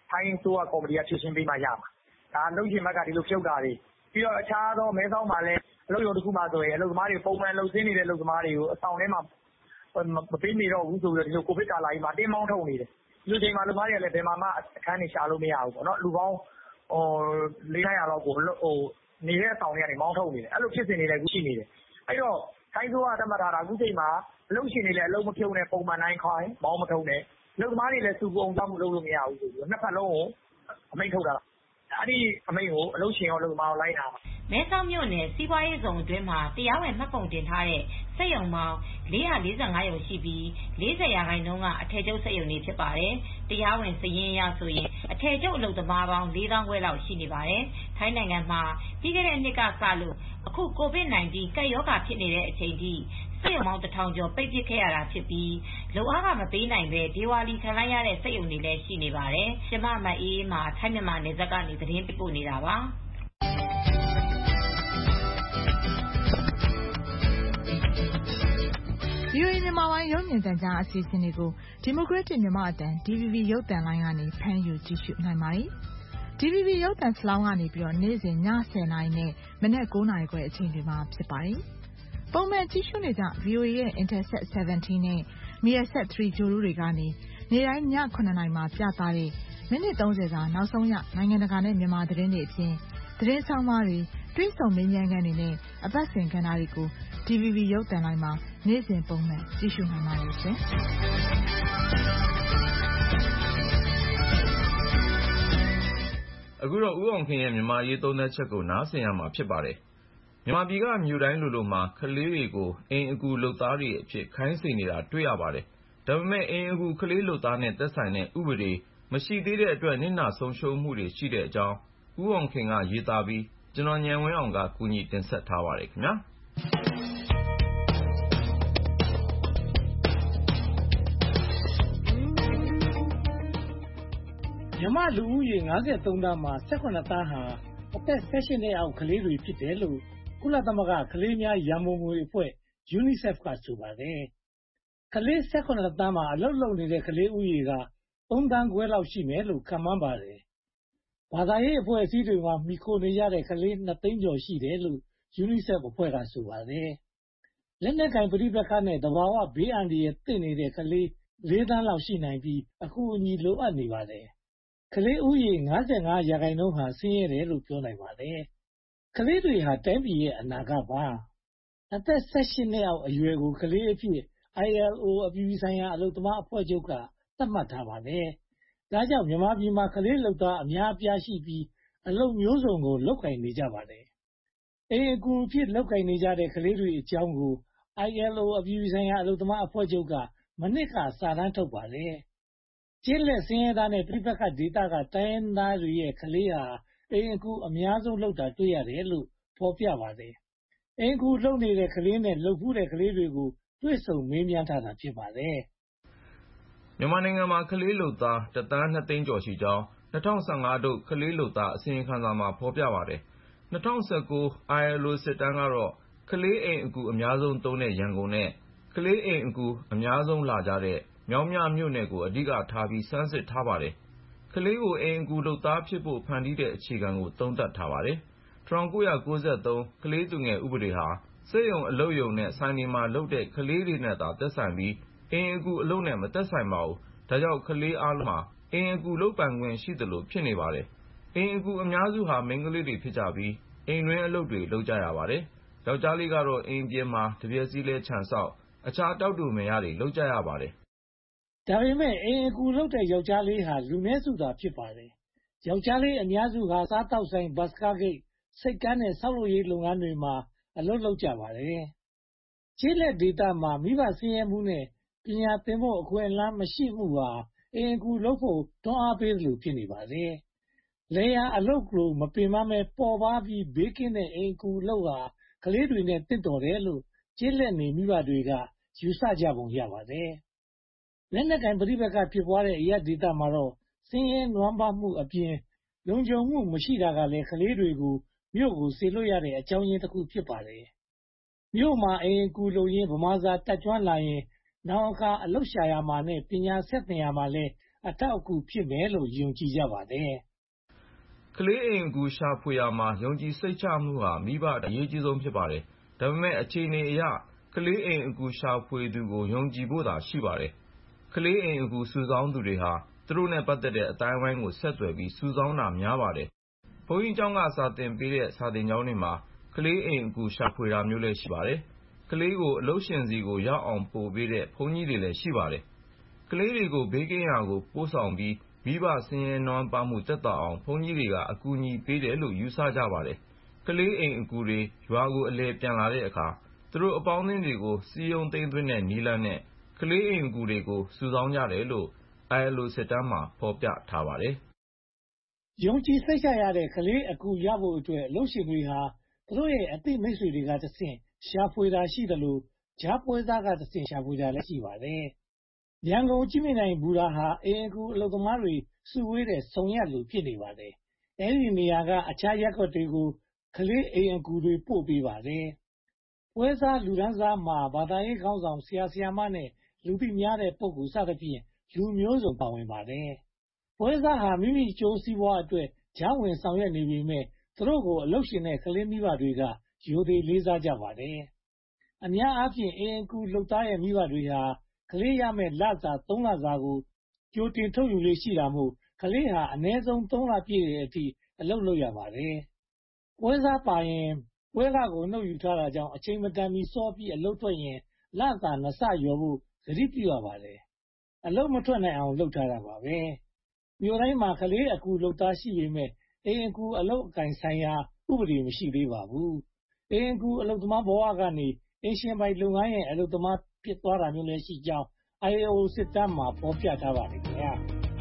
ထိုင်းအစိုးရကော်မတီကဖြေရှင်းပေးမှရမှာ။ဒါအလုပ်ရှင်ဘက်ကဒီလိုဖြုတ်တာတွေပြီးတော့အခြားသောမဲဆောက်မှာလည်းအလုပ်ရုံတစ်ခုမှာဆိုရင်အလုပ်သမားတွေပုံမှန်လုပ်ဆင်းနေတဲ့အလုပ်သမားတွေကိုအဆောင်ထဲမှာမပေးနေတော့ဘူးဆိုပြီးတော့ဒီလိုကိုဗစ်ကာလကြီးမှာတင်းမောင်းထုတ်နေတယ်။ဒီလိုချိန်မှာအလုပ်သမားတွေကလည်းဘယ်မှာမှအခန်းတွေရှာလို့မရဘူးပေါ့နော်။လူပေါင်း400-500လောက်ကိုနေတဲ့ဆောင်တွေကနေမောင်းထုတ်နေတယ်။အဲ့လိုဖြစ်စဉ်တွေလည်းရှိနေတယ်။အဲ့တော့ထိုင်းအစိုးရသတ်မှတ်ထားတာအခုချိန်မှာအလုပ်ရှင်တွေလည်းအလုပ်မဖြုတ်နဲ့ပုံမှန်တိုင်းခိုင်းမောင်းမထုတ်နဲ့အလုပ်သမားတွေလည်းစုပုံတောက်မှုလုပ်လို့မရဘူးဆိုပြီးတော့နှစ်ဖက်လုံးကိုအမိန့်ထုတ်တာ။အဲ့ဒီအမိန့်ကိုအလုပ်ရှင်ရောအလုပ်သမားရောလိုက်နာမှာ။မဲဆောက်မြို့နယ်စီးပွားရေးဇုံအတွင်းမှာတရားဝင်မှတ်ပုံတင်ထားတဲ့စက်ရုံပေါင်း445ရုံရှိပြီး40% ကအထည်ချုပ်စက်ရုံတွေဖြစ်ပါတယ်။တရားဝင်စာရင်းအရဆိုရင်အထည်ချုပ်အလုပ်သမားပေါင်း4,000 ခွဲလောက်ရှိနေပါတယ်။ထိုင်းနိုင်ငံမှာပြီးခဲ့တဲ့နှစ်ကစလို့အခု COVID-19 ကပ်ရောဂါဖြစ်နေတဲ့အချိန်ထိစက်ရုံပေါင်း1000 ကျော်ပိတ်ပစ်ခဲ့ရတာဖြစ်ပြီးလုပ်အားကမပေးနိုင်ပဲဒေဝါလီခံလိုက်ရတဲ့စက်ရုံတွေလည်းရှိနေပါတယ်။ကျမမအေးမှာထိုင်းမြန်မာနယ်စပ်ကနေသတင်းပေးပို့နေတာပါ။ VOA မြန်မာပိုင်းရုပ်မြင်သံကြားအစီအစဉ်တွေကို Democratic မြန်မာအသံ DVB ရုပ်သံလိုင်းကနေဖမ်းယူကြည့်ရှုနိုင်ပါတယ်။ DVB ရုပ်သံစလောင်းကနေနေ့စဉ်ည 10:00 နာရီနဲ့မနက် 9:00 နာရီခွဲအချိန်တွေမှာဖြစ်ပါတယ်။ပုံမှန်ကြည့်ရှုနေကြ VOA ရဲ့ Intelsat 17 နဲ့ Measat 3 ဂြိုလ်တုတွေကနေ နေ့တိုင်းည 7:00 နာရီမှာပြသတဲ့မိနစ် 30 စာနောက်ဆုံးရနိုင်ငံတကာနဲ့မြန်မာသတင်းတွေအပြင်သတင်းဆောင်းပါးတွေတွေ့ဆုံမေးမြန်းခန်းတွေနဲ့အပတ်စဉ်ကဏ္ဍတွေကို DVB ရုပ်သံလိုင်းမှာနေ့စဉ်ပုံမှန်ကြည့်ရှုနိုင်ပါတယ်ရှင်။အခုတော့ဦးအောင်ခင်ရဲ့မြန်မာရေးသုံးသပ်ချက်ကိုနားဆင်ရမှာဖြစ်ပါတယ်။မြန်မာပြည်ကမြို့တိုင်းလိုလိုမှာကလေးတွေကိုအိမ်အကူလုပ်သားတွေအဖြစ်ခိုင်းစေနေတာတွေ့ရပါတယ်။ဒါပေမဲ့အိမ်အကူကလေးလုပ်သားနဲ့သက်ဆိုင်တဲ့ဥပဒေမရှိသေးတဲ့အတွက်နစ်နာဆုံးရှုံးမှုတွေရှိတဲ့အကြောင်းဦးအောင်ခင်ကရေးသားပြီးကျွန်တော်ဉာဏ်ဝင်းအောင်ကကူညီတင်ဆက်ထားပါတယ်ခင်ဗျာ။မြန်မာလူဦးရေ53သန်းမှာ18သန်းဟာအသက်18နှစ်အောက်ကလေးတွေဖြစ်တယ်လို့ကုလသမဂ္ဂကလေးများရန်ပုံငွေအဖွဲ့ UNICEF ကဆိုပါတယ်။ကလေး18သန်းမှာအလုပ်လုပ်နေတဲ့ကလေးဦးရေက3သန်းခွဲလောက်ရှိမယ်လို့ခန့်မှန်းပါတယ်။ဘာသာရေးအဖွဲ့အစည်းတွေမှာမိခိုနေကြတဲ့ကလေး2သိန်းကျော်ရှိတယ်လို့ UNICEF အဖွဲ့ကဆိုပါတယ်။လက်နက်ကိုင်ပဋိပက္ခနဲ့သဘာဝဘေးအန္တရာယ်သင့်နေတဲ့ကလေး4သန်းလောက်ရှိနိုင်ပြီးအကူအညီလိုအပ်နေပါတယ်။ကလေးဦးရေ 55% ဟာဆင်းရဲတယ်လို့ပြောနိုင်ပါတယ်။ကလေးတွေဟာတိုင်းပြည်ရဲ့အနာဂတ်ပါ။အသက်18နှစ်အောက်အရွယ်ကိုကလေးအဖြစ် ILO အပြည်ပြည်ဆိုင်ရာအလုပ်သမားအဖွဲ့ချုပ်ကသတ်မှတ်ထားပါတယ်။ဒါကြောင့်မြန်မာပြည်မှာကလေးလုပ်သားအများအပြားရှိပြီးအလုပ်မျိုးစုံကိုလုပ်ကိုင်နေကြပါတယ်။အိမ်အကူအဖြစ်လုပ်ကိုင်နေကြတဲ့ကလေးတွေအကြောင်းကို ILO အပြည်ပြည်ဆိုင်ရာအလုပ်သမားအဖွဲ့ချုပ်ကမနှစ်ကစာတမ်းထုတ်ပါတယ်။ကျေးလက်ဆင်းရဲသားနဲ့ပြိပက္ခဒေသကတိုင်းရင်းသားတွေရဲ့ကလေးဟာအိမ်အကူအများဆုံးလုပ်တာတွေ့ရတယ်လို့ဖော်ပြပါတယ်။အိမ်အကူလုပ်နေတဲ့ကလေးနဲ့လုပ်ဖူးတဲ့ကလေးတွေကိုတွေ့ဆုံမေးမြန်းထားတာဖြစ်ပါတယ်။မြန်မာနိုင်ငံမှာကလေးလုပ်သား1သန်း2သိန်းကျော်ရှိကြောင်း2015ထုတ်ကလေးလုပ်သားအစီရင်ခံစာမှာဖော်ပြပါတယ်။2019 ILO စစ်တမ်းကတော့ကလေးအိမ်အကူအများဆုံးသုံးတဲ့ရန်ကုန်နဲ့ကလေးအိမ်အကူအများဆုံးလာကြတဲ့မြောင်းမြမြို့နယ်ကိုအဓိကထားပြီးစမ်းစစ်ထားပါတယ်။ကလေးကိုအိမ်အကူလုပ်သားဖြစ်ဖို့ဖန်တီးတဲ့အခြေခံကိုသုံးသပ်ထားပါတယ်။1993ကလေးသူငယ်ဥပဒေဟာစက်ရုံအလုပ်ရုံနဲ့ဆိုင်တွေမှာလုပ်တဲ့ကလေးတွေနဲ့သာသက်ဆိုင်ပြီးအိမ်အကူအလုပ်နဲ့မသက်ဆိုင်ပါဘူး။ဒါကြောင့်ကလေးအားလုံးမှာအိမ်အကူလုပ်ပိုင်ခွင့်ရှိသလိုဖြစ်နေပါတယ်။အိမ်အကူအများစုဟာမိန်းကလေးတွေဖြစ်ကြပြီးအိမ်တွင်းအလုပ်တွေလုပ်ကြရပါတယ်။ယောက်ျားလေးကတော့အိမ်ပြင်မှာတပြက်စီးလဲခြံစောက်အခြားတောက်တူမယ်ရတွေလုပ်ကြရပါတယ်။ဒါပေမဲ့အိမ်အကူလုပ်တဲ့ယောက်ျားလေးဟာလူနည်းစုသာဖြစ်ပါတယ်။ယောက်ျားလေးအများစုဟာစားတောက်ဆိုင်ဘတ်စကားဂိတ်ဆိပ်ကမ်းနဲ့ဆောက်လုပ်ရေးလုပ်ငန်းတွေမှာအလုပ်လုပ်ကြပါတယ်။ကျေးလက်ဒေသမှာမိဘဆင်းရဲမှုနဲ့ပညာသင်ဖို့အခွင့်အလမ်းမရှိမှုဟာအိမ်အကူလုပ်ဖို့တွန်းအားပေးသလိုဖြစ်နေပါတယ်။လယ်ယာအလုပ်လိုမပင်ပန်းပဲပေါ်ပါပြီးဘေးကင်းတဲ့အိမ်အကူလုပ်ဟာကလေးတွေနဲ့တင့်တော်တယ်လို့ကျေးလက်နေမိဘတွေကယူဆကြပုံရပါတယ်။လက်နက်ကိုင်ပဋိပက္ခဖြစ်ပွားတဲ့အရပ်ဒေသမှာတော့ဆင်းရဲနွမ်းပါးမှုအပြင်လုံခြုံမှုမရှိတာကလည်းကလေးတွေကိုမြို့ကိုစေလွှတ်ရတဲ့အကြောင်းရင်းတစ်ခုဖြစ်ပါတယ်။မြို့မှာအိမ်အကူလုပ်ရင်းဗမာစာတက်ကျွမ်းလာရင်နောင်အခါအလုပ်ရှာရမှာနဲ့ပညာဆက်သင်ရမှာလည်းအထောက်အကူဖြစ်မယ်လို့ ယုံကြည်ကြပါတယ်။ကလေးအိမ်အကူရှာဖွေရာမှာ ယုံကြည်စိတ်ချမှုဟာ မိဘအတွက်အရေးကြီးဆုံးဖြစ်ပါတယ်။ဒါပေမဲ့အခြေအနေအရ ကလေးအိမ်အကူရှာဖွေသူကိုယုံကြည်ဖို့သာရှိပါတယ်။ကလေးအိမ်အကူစုဆောင်းသူတွေဟာသူတို့နဲ့ပတ်သက်တဲ့အသိုင်းအဝိုင်းကိုဆက်သွယ်ပြီးစုဆောင်းတာများပါတယ်။ဘုန်းကြီးကျောင်းကစာသင်ပေးတဲ့စာသင်ကျောင်းတွေမှာကလေးအိမ်အကူရှာဖွေတာမျိုးလည်းရှိပါတယ်။ကလေးကိုအလုပ်ရှင်ဆီကိုရောက်အောင်ပို့ပေးတဲ့ဘုန်းကြီးတွေလည်းရှိပါတယ်။ကလေးတွေကိုဘေးကင်းရာကိုပို့ဆောင်ပြီးမိဘဆင်းရဲနွမ်းပါးမှုသက်သာအောင်ဘုန်းကြီးတွေကအကူအညီပေးတယ်လို့ယူဆကြပါတယ်။ကလေးအိမ်အကူတွေရွာကိုအလည်ပြန်လာတဲ့အခါသူတို့အပေါင်းအသင်းတွေကိုစည်းရုံးသိမ်းသွင်းတဲ့နည်းလမ်းနဲ့ကလေးအိမ်အကူတွေကိုစုဆောင်းကြတယ်လို့ ILO စစ်တမ်းမှာဖော်ပြထားပါတယ်။ယုံကြည်စိတ်ချရတဲ့ကလေးအကူရဖို့အတွက်အလုပ်ရှင်တွေဟာသူတို့ရဲ့အသိမိတ်ဆွေတွေကတဆင့်ရှာဖွေတာရှိသလိုကြားပွဲစားကတဆင့်ရှာဖွေတာလည်းရှိပါတယ်။ရန်ကုန်ကြည့်မြင်တိုင်ဘူတာဟာအိမ်အကူအလုပ်သမားတွေစုဝေးတဲ့ဆုံရက်လိုဖြစ်နေပါတယ်။အဲဒီနေရာကအခြားရပ်ကွက်တွေကိုကလေးအိမ်အကူတွေပို့ပေးပါတယ်။ပွဲစားလူဒန်းစားမှာဘာသာရေးခေါင်းဆောင်ဆရာဆရာမနဲ့လူသိများတဲ့ပုဂ္ဂိုလ်စသဖြင့်လူမျိုးစုံပါဝင်ပါတယ်။ပွဲစားဟာမိမိကြိုးစည်းပွားအတွက်ကြားဝင်ဆောင်ရွက်နေပေမဲ့သူတို့ကိုအလုပ်ရှင်နဲ့ကလေးမိဘတွေကရိုသေလေးစားကြပါတယ်။အများအားဖြင့်အိမ်အကူလုပ်သားရဲ့မိဘတွေဟာကလေးရမယ့်လစာ3လစာကိုကြိုတင်ထုတ်ယူလေးရှိတာမို့ကလေးဟာအနည်းဆုံး3လပြည့်တဲ့အထိအလုပ်လုပ်ရပါတယ်။ပွဲစားပါရင်ပွဲလကိုနှုတ်ယူထားတာကြောင့်အချိန်မတန်မီစောပြီးအလုပ်ထွက်ရင်လစာ2ဆလျော်ဖို့ကတိပြုရပါတယ်။အလုပ်မထွက်နိုင်အောင်လုပ်ထားတာပါပဲ။မြို့တိုင်းမှာကလေးအကူလုပ်သားရှိပေမဲ့အိမ်အကူအလုပ်အကင်ဆိုင်ရာဥပဒေမရှိသေးပါဘူး။အိမ်အကူအလုပ်သမားဘဝကနေအိမ်ရှင်ပိုင်လုပ်ငန်းရဲ့အလုပ်သမားဖြစ်သွားတာမျိုးလည်းရှိကြောင်း ILO စစ်တမ်းမှာဖော်ပြထားပါတယ်ခင်ဗျာ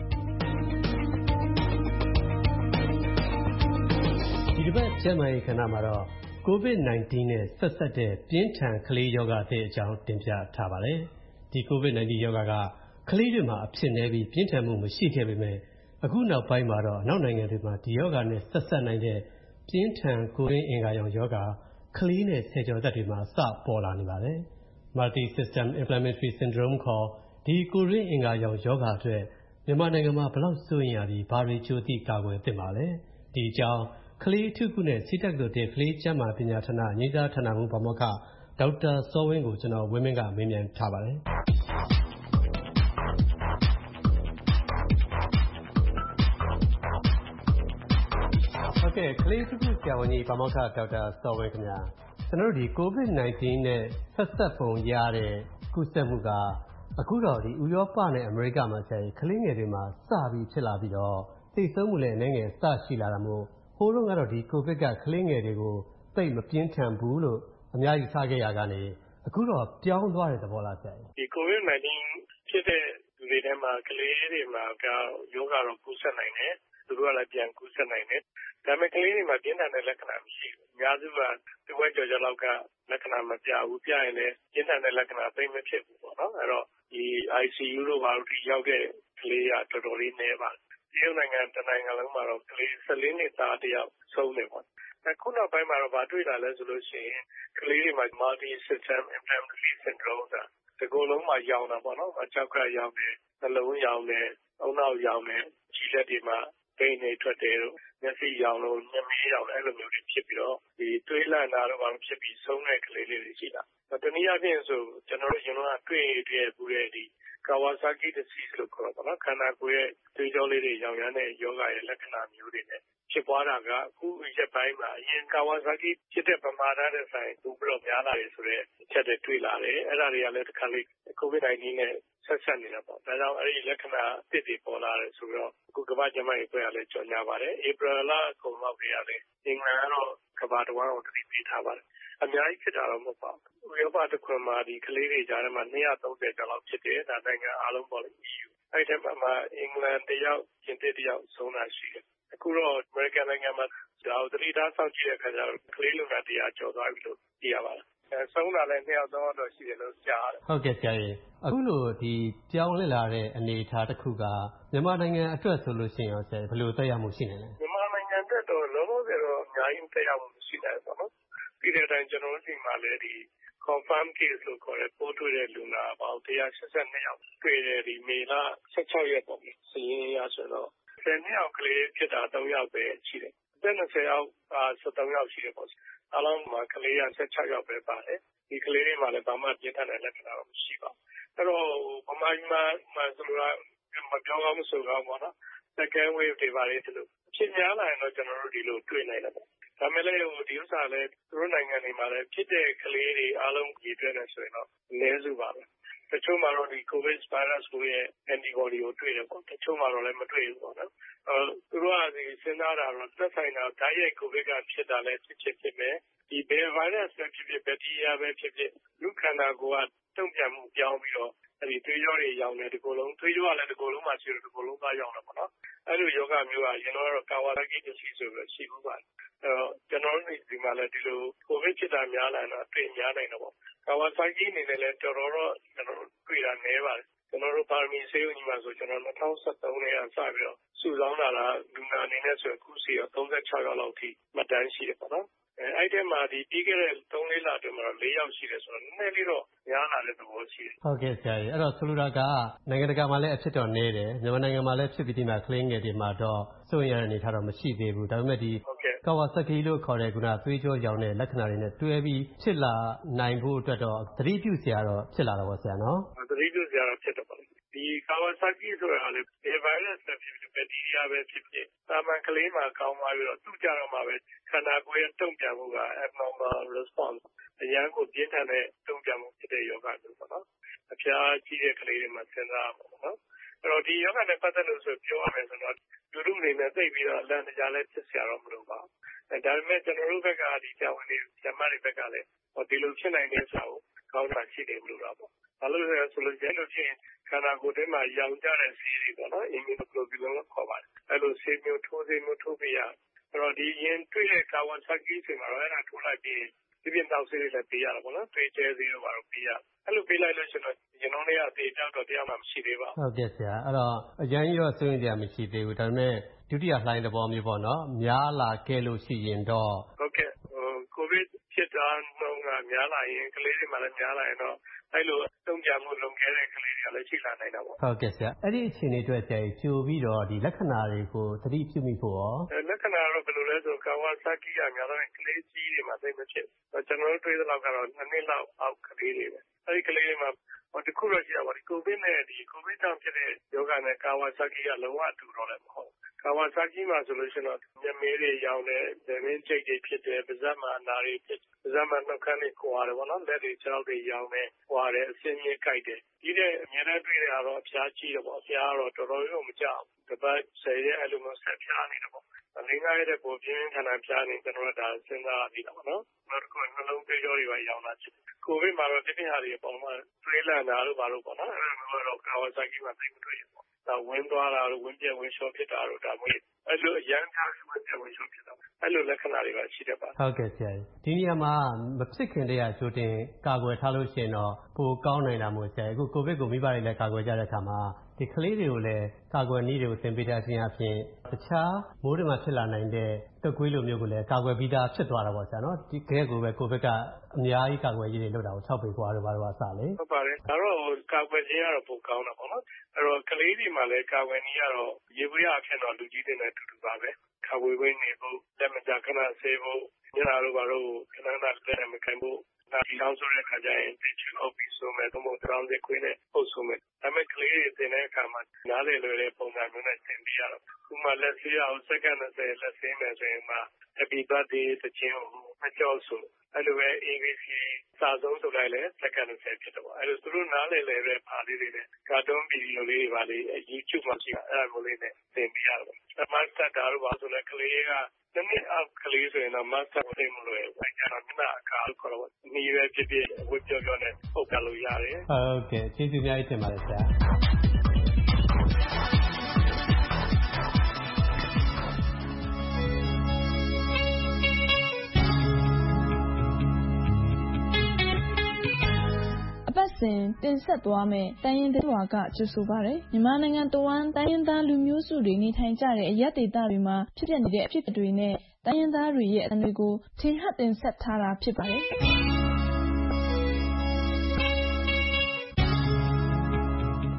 ဒီတစ်ပတ်ကျန်းမာရေးခန္ဓာမှာတော့ COVID-19 နဲ့ဆက်စပ်တဲ့ပြင်းထန်ကလေးရောဂါအကြောင်းတင်ပြထားပါတယ်။ဒီ COVID-19 ရောဂါကကလေးတွေမှာအဖြစ်နည်းပြီးပြင်းထန်မှုမရှိခဲ့ပေမဲ့အခုနောက်ပိုင်းမှာတော့နောက်နိုင်ငံတွေမှာဒီရောဂါနဲ့ဆက်စပ်နိုင်တဲ့ပြင်းထန်ကိုယ်တွင်းအင်္ဂါရောင်ရောဂါကလေးနဲ့ဆယ်ကျော်သက်တွေမှာစပေါ်လာနေပါတယ်။ Multi-System Inflammatory Syndrome ခေါ်ဒီကိုယ်တွင်းအင်္ဂါရောင်ရောဂါအတွက်မြန်မာနိုင်ငံမှာဘယ်လောက်စိုးရိမ်ရပြီးဘာတွေကြိုသိကာကွယ်သင့်ပါလဲ။ဒီအကြောင်းကလေးအထူးကုနဲ့စိတ္တက္ကသိုလ်ကလေးကျန်းမာပညာဌာနညွှန်ကြားဌာနမှူးပါမောက္ခဒေါက်တာစောဝင်းကိုကျွန်တော်ဝင်းမင်းကမေးမြန်းထားပါတယ်။ဟုတ်ကဲ့ကလေးအထူးကုဆရာဝန်ကြီးပါမောက္ခဒေါက်တာစောဝင်းခင်ဗျာကျွန်တော်တို့ဒီ COVID-19 နဲ့ဆက်စပ်ပုံရတဲ့ကူးစက်မှုကအခုတော့ဒီဥရောပနဲ့အမေရိကမှာဆရာကြီးကလေးငယ်တွေမှာစပြီးဖြစ်လာပြီးတော့သိဆုံးမှုလည်းအနည်းငယ်စရှိလာတာမို့ဟိုတုန်းကတော့ဒီ COVID ကကလေးငယ်တွေကိုသိမပြင်းထန်ဘူးလို့အများကြီးစားခဲ့ရကနေအခုတော့ပြောင်းသွားတဲ့သဘောလားဆရာကြီးဒီ COVID-19 ဖြစ်တဲ့လူတွေထဲမှာကလေးတွေမှာကယောဂါတော့ကူးစက်နိုင်တယ်သူတို့ကလည်းပြန်ကူးစက်နိုင်တယ်ဒါပေမဲ့ကလေးတွေမှာပြင်းထန်တဲ့လက္ခဏာမရှိဘူးအများစုကတဝက်ကျော်ကျော်လောက်ကလက္ခဏာမပြဘူးပြရင်လည်းပြင်းထန်တဲ့လက္ခဏာသိမဖြစ်ဘူးပေါ့နော်အဲ့တော့ဒီ ICU တို့ဘာလို့ဒီရောက်တဲ့ကလေးကတော်တော်လေးနည်းပါတယ်ဒီနိုင်ငံတနိုင်ငံလုံးမှာတော့ကလေး14နှစ်သားတယောက်ဆုံးတယ်ပေါ့အခုနောက်ပိုင်းမှာတော့ဗာတွေ့လာလဲဆိုလို့ရှိရင်ကလေးတွေမှာ Multi-System Inflammatory Syndrome ဒီကိုယ်လုံးမှာရောင်တာပေါ့နော်ကြောက်ကရောင်တယ်နှလုံးရောင်တယ်အုံနောက်ရောင်တယ်ခြေလက်တွေမှာဒိန်းတွေထွက်တယ်လို့မျက်စိရောင်လို့မျက်မေးရောင်အဲ့လိုမျိုးတွေဖြစ်ပြီးတော့ဒီတွေးလန့်တာတော့ဘာလို့ဖြစ်ပြီးဆုံးတဲ့ကလေးလေးတွေရှိတာတနည်းအားဖြင့်ဆိုကျွန်တော်တို့ရင်တော့တွေ့ခဲ့ဘူးတဲ့ဒီ Kawasaki disease လို့ခေါ်တော့နော်ခန္ဓာကိုယ်ရဲ့သွေးကြောလေးတွေရောင်ရမ်းတဲ့ယောဂရဲ့လက္ခဏာမျိုးတွေနဲ့ဖြစ်ပွားတာကအခုရက်ပိုင်းမှာအရင် Kawasaki ဖြစ်တဲ့ပမာဏနဲ့ဆိုင်ပိုပြီးတော့များလာတယ်ဆိုတော့အချက်တွေတွေ့လာတယ်အဲ့ဒါတွေကလည်းတစ်ခါလေး COVID-19 နဲ့ဆက်ဆက်နေတာပေါ့ဒါကြောင့်အဲ့ဒီလက္ခဏာအသစ်တွေပေါ်လာတယ်ဆိုတော့အခုကမ္ဘာ့ကျန်းမာရေးအဖွဲ့ကလည်းကြော်ညာပါတယ်ဧပြီလအကုန်လောက်တွေကလည်းအင်္ဂလန်ကတော့ကမ္ဘာတစ်ဝန်းကိုတတိပေးထားပါတယ်အများကြီးဖြစ်တာတော့မဟုတ်ပါဘူးဥရောပတစ်ခွင်မှာဒီကလေးတွေကြားထဲမှာ230ကျော်လောက်ဖြစ်တယ်ဒါနိုင်ငံအားလုံးပေါ့လေ EU အဲ့ဒီမှာအင်္ဂလန်တယောက်ပြင်သစ်တယောက်ဆုံးတာရှိတယ်အခုတော့အမေရိကန်နိုင်ငံမှာဒါကိုတတိထားစောင့်ကြည့်တဲ့အခါကျတော့ကလေးလူငယ်100ကျော်သွားပြီလို့သိရပါတယ်ဆုံးတာလည်း2ယောက်3ယောက်တော့ရှိတယ်လို့ကြားရတယ်ဟုတ်ကဲ့ဆရာကြီးအခုလိုဒီပြောင်းလဲလာတဲ့အနေအထားတစ်ခုကမြန်မာနိုင်ငံအတွက်ဆိုလို့ရှိရင်ရောဆရာဘယ်လိုသက်ရောက်မှုရှိနေလဲမြန်မာနိုင်ငံအတွက်တော့လုံးဝတော့အများကြီးသက်ရောက်မှုရှိတယ်ပေါ့နော်ပြီးတဲ့အတိုင်းကျွန်တော်တို့ဒီမှာလည်းဒီ confirm case လို့ခေါ်တဲ့ပိုးတွေ့တဲ့လူနာပေါင်း182 ယောက်တွေ့တဲ့ဒီမေလ16 ရက်ပေါ့။စာရင်းအရဆိုတော့10 နှစ်အောက်ကလေးဖြစ်တာ3 ယောက်ပဲရှိတယ်။အသက်20 အောက်က13 ယောက်ရှိတယ်ပေါ့။အားလုံးမှာကလေးက16 ယောက်ပဲပါတယ်။ဒီကလေးတွေမှာလည်းဘာမှပြင်းထန်တဲ့လက္ခဏာတော့မရှိပါဘူး။အဲ့တော့ဗမာပြည်မှာဆိုတာမပြောကောင်းမဆိုကောင်းပေါ့နော်။ second wave တွေပါလေဒီလိုဖြစ်များလာရင်တော့ကျွန်တော်တို့ဒီလိုတွေ့နိုင်တယ်ပေါ့။ဒါမဲ့လည်းဒီဥစ္စာလည်းသူတို့နိုင်ငံတွေမှာလည်းဖြစ်တဲ့ကလေးတွေအားလုံးကြီးတွေ့နေဆိုရင်တော့အနည်းစုပါပဲ။တချို့မှာတော့ဒီ COVID virus ကိုရဲ့ antibody ကိုတွေ့တယ်ပေါ့။တချို့မှာတော့လည်းမတွေ့ဘူးပေါ့နော်။သူတို့ကဒီစဉ်းစားတာတော့သက်ဆိုင်တာဓာတ်ရိုက် COVID ကဖြစ်တာလည်းဖြစ်မယ်။ဒီဘယ် virus ပဲဖြစ်ဖြစ် bacteria ပဲဖြစ်ဖြစ်လူခန္ဓာကိုယ်ကတုံ့ပြန်မှုပြောင်းပြီးတော့အဲဒီသွေးကြောတွေရောင်နေတကူလုံးသွေးကြောကလည်းတကူလုံးမှာရှိတယ်တကူလုံးသားရောင်တယ်ပေါ့နော်။အဲ့လိုယောဂမျိုးကရင်တော့ကာဝါစားကိတစီဆိုပြီးရှိဘူးပါအဲ့တော့ကျွန်တော်တို့ဒီမှာလည်းဒီလိုကိုဗစ်ဖြစ်တာများလာတော့တွေ့များနိုင်တော့ပေါ့ကာဝါစားကိအနေနဲ့လည်းတော်တော်တော့ကျွန်တော်တို့တွေ့တာနည်းပါတယ်ကျွန်တော်တို့ပါရမီဆေးရုံကြီးမှာဆိုကျွန်တော်2013နဲ့စပြီးတော့စုဆောင်းလာတာလူနာအနေနဲ့ဆိုအခုစီတော့36 ယောက်လောက်ထိမှတ်တမ်းရှိတယ်ပေါ့နော်အဲ့ဒီမှာဒီပြီးခဲ့တဲ့3-4 လအတွင်းမှာတော့4 ယောက်ရှိတယ်ဆိုတော့နည်းနည်းလေးတော့များလာတဲ့သဘောရှိတယ်ဟုတ်ကဲ့ဆရာကြီးအဲ့တော့ဆိုလိုတာကနိုင်ငံတကာမှာလည်းအဖြစ်တော့နည်းတယ်မြန်မာနိုင်ငံမှာလည်းဖြစ်ပြီးဒီမှာကလင်းငယ်တွေမှာတော့စိုးရိမ်ရတဲ့အနေအထားတော့မရှိသေးဘူးဒါပေမဲ့ဒီကာဝါဆာကီလို့ခေါ်တဲ့ခုနသွေးကြောရောင်တဲ့လက္ခဏာတွေနဲ့တွဲပြီးဖြစ်လာနိုင်ဖို့အတွက်တော့သတိပြုစရာတော့ဖြစ်လာတော့ပါဆရာနော်သတိပြုစရာတော့ဖြစ်တော့ပါဒီကာဝါဆာကီဆိုတာလေဒီ virus ပဲဖြစ်ဖြစ် bacteria ပဲဖြစ်ဖြစ်သာမန်ကလေးမှာကောင်းသွားပြီးတော့သူ့ကြတော့မှပဲခန္ဓာကိုယ်ရဲ့တုံ့ပြန်မှုက abnormal response အရန်ကိုပြင်းထန်တဲ့တုံ့ပြန်မှုဖြစ်တဲ့ယောဂမျိုးပေါ့နော်အဖျားကြီးတဲ့ကလေးတွေမှာစဉ်းစားပါပေါ့နော်အဲ့တော့ဒီယောဂနဲ့ပတ်သက်လို့ဆိုပြောရမယ်ဆိုတော့လူလူတွေနဲ့သိပြီးတော့အလန့်တကြားလဲဖြစ်စရာတော့မလိုပါဘူးဒါပေမဲ့ကျွန်တော်တို့ဘက်ကဒီဆရာဝန်တွေဆရာမတွေဘက်ကလည်းဒီလိုဖြစ်နိုင်တဲ့ဆိုကောင်းတာရှိတယ်မလို့တော့ပေါ့ဘာလို့လဲဆိုလို့ကျလို့ချင်းခန္ဓာကိုယ်ထဲမှာရောင်ကျတဲ့ဆေးတွေပေါ့နော် immunoglobulin လို့ခေါ်ပါတယ်အဲ့လိုဆေးမျိုးထိုးဆေးမျိုးထိုးပြရအဲ့တော့ဒီရင်တွေ့တဲ့ကာဝါဆာကီဆိုမှာတော့အဲ့ဒါထိုးလိုက်ပြီးဒီပြင်တောက်ဆေးတွေလည်းပေးရတာပေါ့နော်တွေးကျဲဆေးတွေပါတော့ပေးရအဲ့လိုပေးလိုက်လို့ရှိရင်ကျွန်တော်တို့ကအသေးတောက်တော့တရားမှမရှိသေးပါဘူးဟုတ်ကဲ့ဆရာအဲ့တော့အရင်ရောစိုးရင်တရားမရှိသေးဘူးဒါပေမဲ့ဒုတိယလှိုင်းသဘောမျိုးပေါ့နော်များလာခဲ့လို့ရှိရင်တော့ဟုတ်ကဲ့ကိုဗစ်ဖြစ်တာနှုန်းကများလာရင်ကလေးတွေမှာလည်းများလာရင်တော့အဲ့လိုတုံ့ပြန်မှုလုံခဲ့တဲ့ကလေးတွေလည်းရှိလာနိုင်တာပေါ့ဟုတ်ကဲ့ဆရာအဲ့ဒီအခြေအနေအတွက်ဆရာကြီးကြိုပြီးတော့ဒီလက္ခဏာတွေကိုသတိပြုမိဖို့ရောလက္ခဏာတော့ဘယ်လိုလဲဆိုကာဝါဆာကီကများတော့ကလေးကြီးတွေမှာသိမဖြစ်ကျွန်တော်တို့တွေ့သလောက်ကတော့2 နှစ်လောက်အောက်ကလေးတွေပဲအဲ့ဒီကလေးတွေမှာတခုတော့ရှိတာပါဒီကိုဗစ်နဲ့ဒီကိုဗစ်ကြောင့်ဖြစ်တဲ့ယောဂနဲ့ကာဝါဆာကီကလုံးဝအတူတော့လည်းမဟုတ်ကာဝါဆာကီမှာဆိုလို့ရှိရင်တော့မျက်မေးတွေရောင်တယ်၊ဗင်းကျိတ်တွေဖြစ်တယ်၊ပါးစပ်မှာနာတွေဖြစ်တယ်၊ပါးစပ်မှာနှုတ်ခမ်းတွေကွာတယ်ပေါ့နော်လက်တွေခြေထောက်တွေရောင်တယ်၊ကွာတယ်အစင်းကြီးကိုက်တယ်ဒီတဲ့အများနဲ့တွေ့ရတော့အဖျားကြီးတယ်ပေါ့အဖျားကတော့တော်တော်လေးမကြောက်ဘူးတစ်ပတ်10ရက်အဲ့လိုမျိုးဆက်ဖျားနေတယ်ပေါ့ငင်းကားရတဲ့ပုံပြင်းထန်ထန်ဖျားနေကျွန်တော်တို့ဒါစဉ်းစားပြီးတော့ပေါ့နော်နောက်တစ်ခုနှလုံးသွေးကြောတွေပါရောင်လာဖြစ်ကိုဗစ်မှာတော့ဒီဟာတွေပုံမှန်သွေးလန့်တာလို့ပါလို့ပေါ့နော်အဲ့လိုမျိုးတော့ကာဝါဆာကီမှာသိမတွေ့ရပေါ့ဒါဝင်သွားတာလို့ဝင်ပြက်ဝင်လျှော်ဖြစ်တာလို့ဒါမျိုးအဲ့လိုအရန်ထားဝင်ပြက်ဝင်လျှော်ဖြစ်တာအဲ့လိုလက္ခဏာတွေပါရှိတယ်ပါဟုတ်ကဲ့ဆရာဒီနေရာမှာမဖြစ်ခင်တည်းကကြိုတင်ကာကွယ်ထားလို့ရှိရင်တော့ပိုကောင်းနိုင်တာမို့ဆရာအခုကိုဗစ်ကိုမိဘတွေလည်းကာကွယ်ကြတဲ့အခါမှာဒီကလေးတွေကိုလည်းကာကွယ်နည်းတွေကိုသင်ပေးထားခြင်းအပြင်တခြားမိုးတွေမှာဖြစ်လာနိုင်တဲ့တုပ်ကွေးလိုမျိုးကိုလည်းကာကွယ်ပြီးသားဖြစ်သွားတာပေါ့ဆရာနော်ဒီကဲကိုပဲကိုဗစ်ကအများကြီးကာကွယ်ရေးတွေလုပ်တာကို6ပေခွာတို့ဘာလို့အစလေဟုတ်ပါတယ်ဒါတော့ကာကွယ်ခြင်းကတော့ပိုကောင်းတာပေါ့နော်အဲ့တော့ကလေးတွေမှာလည်းကာကွယ်နည်းကတော့ရေပွေးအဖြစ်တော့လူကြီးတွေနဲ့အတူတူပါပဲကာဝေးဝေးနေဖို့လက်မကြခဏဆေးဖို့ညနာတို့ဘာလို့ခဏခဏလက်မခံဖို့ဒီလောက်ဆိုတဲ့ခါကျရင်တိကျဟုတ်ပြီဆိုမဲ့တော့တောင်းတဲ့ခွေးနဲ့ပုတ်ဆိုမဲ့ဒါမဲ့ကလေးတွေတင်တဲ့အခါမှာနားလေလွယ်တဲ့ပုံစံမျိုးနဲ့သင်ပေးရတော့ဥမာလက်ဆေးအောင်စက္ကန့်20လက်ဆေးမယ်ဆိုရင်မှ Happy birthday တခြင်းကိုအကျော်ဆိုအဲ့လိုပဲ ABC စာဆုံးဆိုလိုက်လဲစက္ကန့်20ဖြစ်တော့အဲ့လိုသူတို့နားလေလွယ်တဲ့ပါလေးတွေနဲ့ကာတွန်းဗီဒီယိုလေးတွေပါလေး YouTube မှာရှိတာအဲ့လိုလေးနဲ့သင်ပေးရတော့မတ်တာတို့ပါဆိုလဲကလေးကတနည်းအောက်ကလေးဆိုရင်တော့မတ်တာသိမလို့ရဘူးအဲ့ဒါတော့အကားခေါ်တော့နေရွယ်ဖြစ်ဖြစ်ဝတ်ပြောပြောနဲ့ပုတ်ပြလို့ရတယ်ဟုတ်ကဲ့ကျေးဇူးများကြီးတင်ပါတယ်ဆရာစဉ်တင်ဆက်သွားမယ့်တိုင်းရင်းသားဝါကကြိုဆိုပါရယ်မြန်မာနိုင်ငံတဝန်းတိုင်းရင်းသားလူမျိုးစုတွေနေထိုင်ကြတဲ့အရပ်ဒေသတွေမှာဖြစ်ပျက်နေတဲ့အဖြစ်အပျက်တွေနဲ့တိုင်းရင်းသားတွေရဲ့အသံတွေကိုထင်ဟပ်တင်ဆက်ထားတာဖြစ်ပါတယ်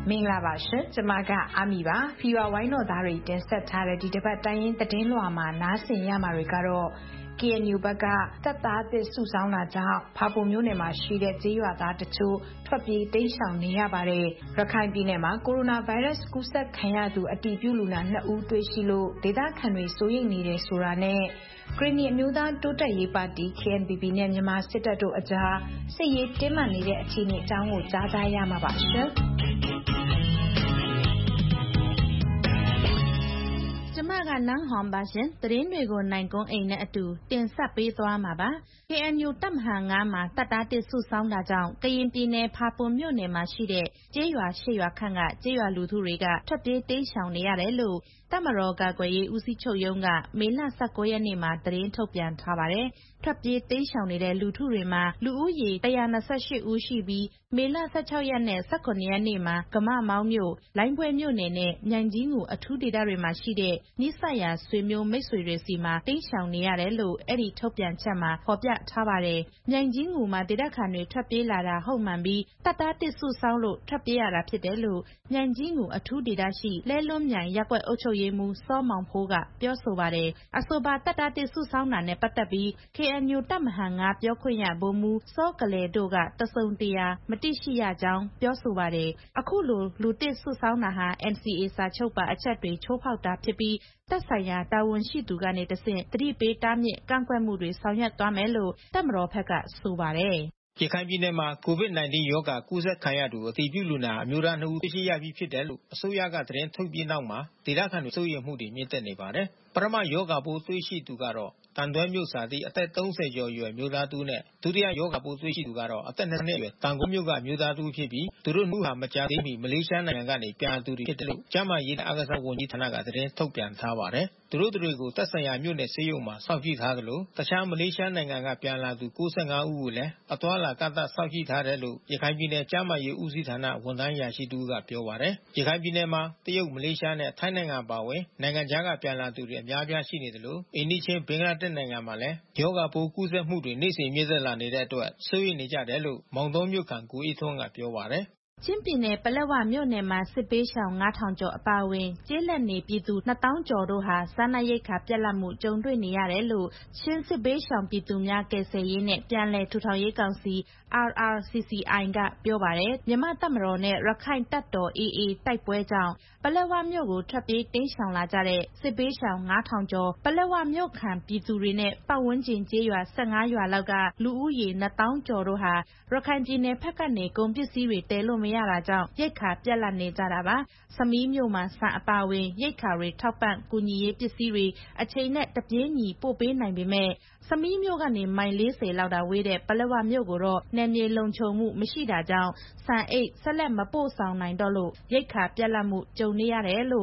မင်္ဂလာပါရှင်ကျမကအာမီပါဖီဝါဝိုင်းတော်သားတွေတင်ဆက်ထားတဲ့ဒီတစ်ပတ်တိုင်းရင်းသတင်းလွှာမှာနားဆင်ရမှာတွေကတော့ KNU ဘက်ကတပ်သားအသစ်စုဆောင်းတာကြောင့်ဖာပုံမြို့နယ်မှာရှိတဲ့ကျေးရွာသားတချို့ထွက်ပြေးတိမ်းရှောင်နေရပါတယ်ရခိုင်ပြည်နယ်မှာကိုရိုနာဗိုင်းရပ်စ်ကူးစက်ခံရသူအတည်ပြုလူနာ2ဦးတွေ့ရှိလို့ဒေသခံတွေစိုးရိမ်နေတယ်ဆိုတာနဲ့ကရင်နီအမျိုးသားတိုးတက်ရေးပါတီ KNPP နဲ့မြန်မာစစ်တပ်တို့အကြားစစ်ရေးတင်းမာနေတဲ့အခြေအနေအကြောင်းကိုကြားကြရမှာပါရှင်ကျမကနန်းဟွန်ပါရှင်သတင်းတွေကိုနိုင်ကုန်းအိမ်နဲ့အတူတင်ဆက်ပေးသွားမှာပါ KNU တပ်မဟာ9မှာတပ်သားတစ်စုဆောင်းတာကြောင့်ကရင်ပြည်နယ်ဖာပွန်မြို့နယ်မှာရှိတဲ့ကျေးရွာ8ရွာခန့်ကကျေးရွာလူထုတွေကထွက်ပြေးတိမ်းရှောင်နေရတယ်လို့တပ်မတော်ကာကွယ်ရေးဦးစီးချုပ်ရုံးကမေလ19ရက်နေ့မှာသတင်းထုတ်ပြန်ထားပါတယ်ထွက်ပြေးတိမ်းရှောင်နေတဲ့လူထုတွေမှာလူဦးရေ128ဦးရှိပြီးမေလ16ရက်နဲ့18ရက်နေ့မှာကမမောင်းမြို့လိုင်းပွဲမြို့နယ်နဲ့မြိုင်ကြီးငူအထူးဒေသတွေမှာရှိတဲ့နိစရာဆွေမျိုးမိတ်ဆွေတွေစီမှာတိမ်းရှောင်နေရတယ်လို့အဲ့ဒီထုတ်ပြန်ချက်မှာဖော်ပြထားပါတယ်မြိုင်ကြီးငူမှာဒေသခံတွေထွက်ပြေးလာတာဟုတ်မှန်ပြီးတပ်သားတစ်စုဆောင်းလို့ထွက်ပြေးရတာဖြစ်တယ်လို့မြိုင်ကြီးငူအထူးဒေသရှိလဲလွန်းမြိုင်ရပ်ကွက်အုပ်ချုပ်ရေးမှူးစောမောင်ဖိုးကပြောဆိုပါတယ်အဆိုပါတပ်သားတစ်စုဆောင်းတာနဲ့ပတ်သက်ပြီး KNU တပ်မဟာ9ပြောခွင့်ရဗိုလ်မှူးစောကလေးတို့ကတစုံတရာမတိရှိရကြောင်းပြောဆိုပါတယ်အခုလိုလူတစ်စုဆောင်းတာဟာ NCA စာချုပ်ပါအချက်တွေချိုးဖောက်တာဖြစ်ပြီးသက်ဆိုင်ရာတာဝန်ရှိသူကနေတဆင့်သတိပေးတားမြစ်ကန့်ကွက်မှုတွေဆောင်ရွက်သွားမယ်လို့တပ်မတော်ဘက်ကဆိုပါတယ်ရခိုင်ပြည်နယ်မှာ COVID-19 ရောဂါကူးစက်ခံရသူအတည်ပြုလူနာအမျိုးသား2ဦးသိရှိရပြီးဖြစ်တယ်လို့အစိုးရကသတင်းထုတ်ပြန်နောက်မှာဒေသခံတွေစိုးရိမ်မှုတွေမြင့်တက်နေပါတယ်။ပထမရောဂါပိုးတွေ့ရှိသူကတော့တန်တွဲမြို့စာတိအသက်30ကျော်အရွယ်မျိုးသားတူနဲ့ဒုတိယရောဂါပိုးတွေ့ရှိသူကတော့အသက်2နှစ်အရွယ်တန်ကုန်မြို့ကမျိုးသားတူဖြစ်ပြီးသူတို့နှစ်ဟာမကြာသေးမီမလေးရှားနိုင်ငံကနေပြန်လာသူတွေဖြစ်တယ်လို့ကျန်းမာရေးနဲ့အားကစားဝန်ကြီးဌာနကသတင်းထုတ်ပြန်ထားပါတယ်။သူတို့တွေကိုသက်ဆိုင်ရာမြို့နယ်ဆေးရုံမှာစောင့်ကြည့်ထားသလိုတခြားမလေးရှားနိုင်ငံကပြန်လာသူ95ဦးကိုလည်းအသွားလာကန့်သတ်စောင့်ကြည့်ထားတယ်လို့ရခိုင်ပြည်နယ်ကျန်းမာရေးဦးစီးဌာနဝန်ထမ်းရာရှိတူကပြောပါတယ်။ရခိုင်ပြည်နယ်မှာတရုတ်မလေးရှားနဲ့ထိုင်းနိုင်ငံပါဝင်နိုင်ငံခြားကပြန်လာသူတွေအများအပြားရှိနေတယ်လို့အိန္ဒိချင်းဘင်္ဂလားဒေ့ရှ်နိုင်ငံမှာလည်းရောဂါပိုးကူးစက်မှုတွေနေ့စဉ်မြင့်တက်လာနေတဲ့အတွက်စိုးရိမ်နေကြတယ်လို့မောင်တောမြို့ခံကိုအေးထွန်းကပြောပါတယ်ချင်းပြည်နယ်ပလက်ဝမြို့နယ်မှာစစ်ပေးရှောင်9000ကျော်အပါအဝင်ကျေးလက်နေပြည်သူ2000ကျော်တို့ဟာစားနပ်ရိက္ခာပြတ်လတ်မှုကြုံတွေ့နေရတယ်လို့ချင်းစစ်ပေးရှောင်ပြည်သူများကယ်ဆယ်ရေးနဲ့ပြန်လည်ထူထောင်ရေးကောင်စီ RRCCI ကပြောပါတယ်မြန်မာတပ်မတော်နဲ့ရခိုင်တပ်တော် AA တိုက်ပွဲကြောင့်ပလက်ဝမြို့ကိုထွက်ပြေးတိမ်းရှောင်လာကြတဲ့စစ်ပေးရှောင်9000ကျော်ပလက်ဝမြို့ခံပြည်သူတွေနဲ့ပတ်ဝန်းကျင်ကျေးရွာ15ရွာလောက်ကလူဦးရေ2000ကျော်တို့ဟာရခိုင်ပြည်နယ်ဘက်ကနေကုန်ပစ္စည်းတွေတဲလို့မရတာကြောင့်ရိက္ခာပြတ်လတ်နေကြတာပါ။စမီးမြို့မှာဆန်အပါအဝင်ရိက္ခာတွေထောက်ပံ့ကူညီရေးပစ္စည်းတွေအချိန်နဲ့တပြေးညီပို့ပေးနိုင်ပေမဲ့စမီးမြို့ကနေမိုင်40လောက်သာဝေးတဲ့ပလက်ဝမြို့ကိုတော့နယ်မြေလုံခြုံမှုမရှိတာကြောင့်ဆန်အိတ်ဆက်လက်မပို့ဆောင်နိုင်တော့လို့ရိက္ခာပြတ်လတ်မှုကြုံနေရတယ်လို့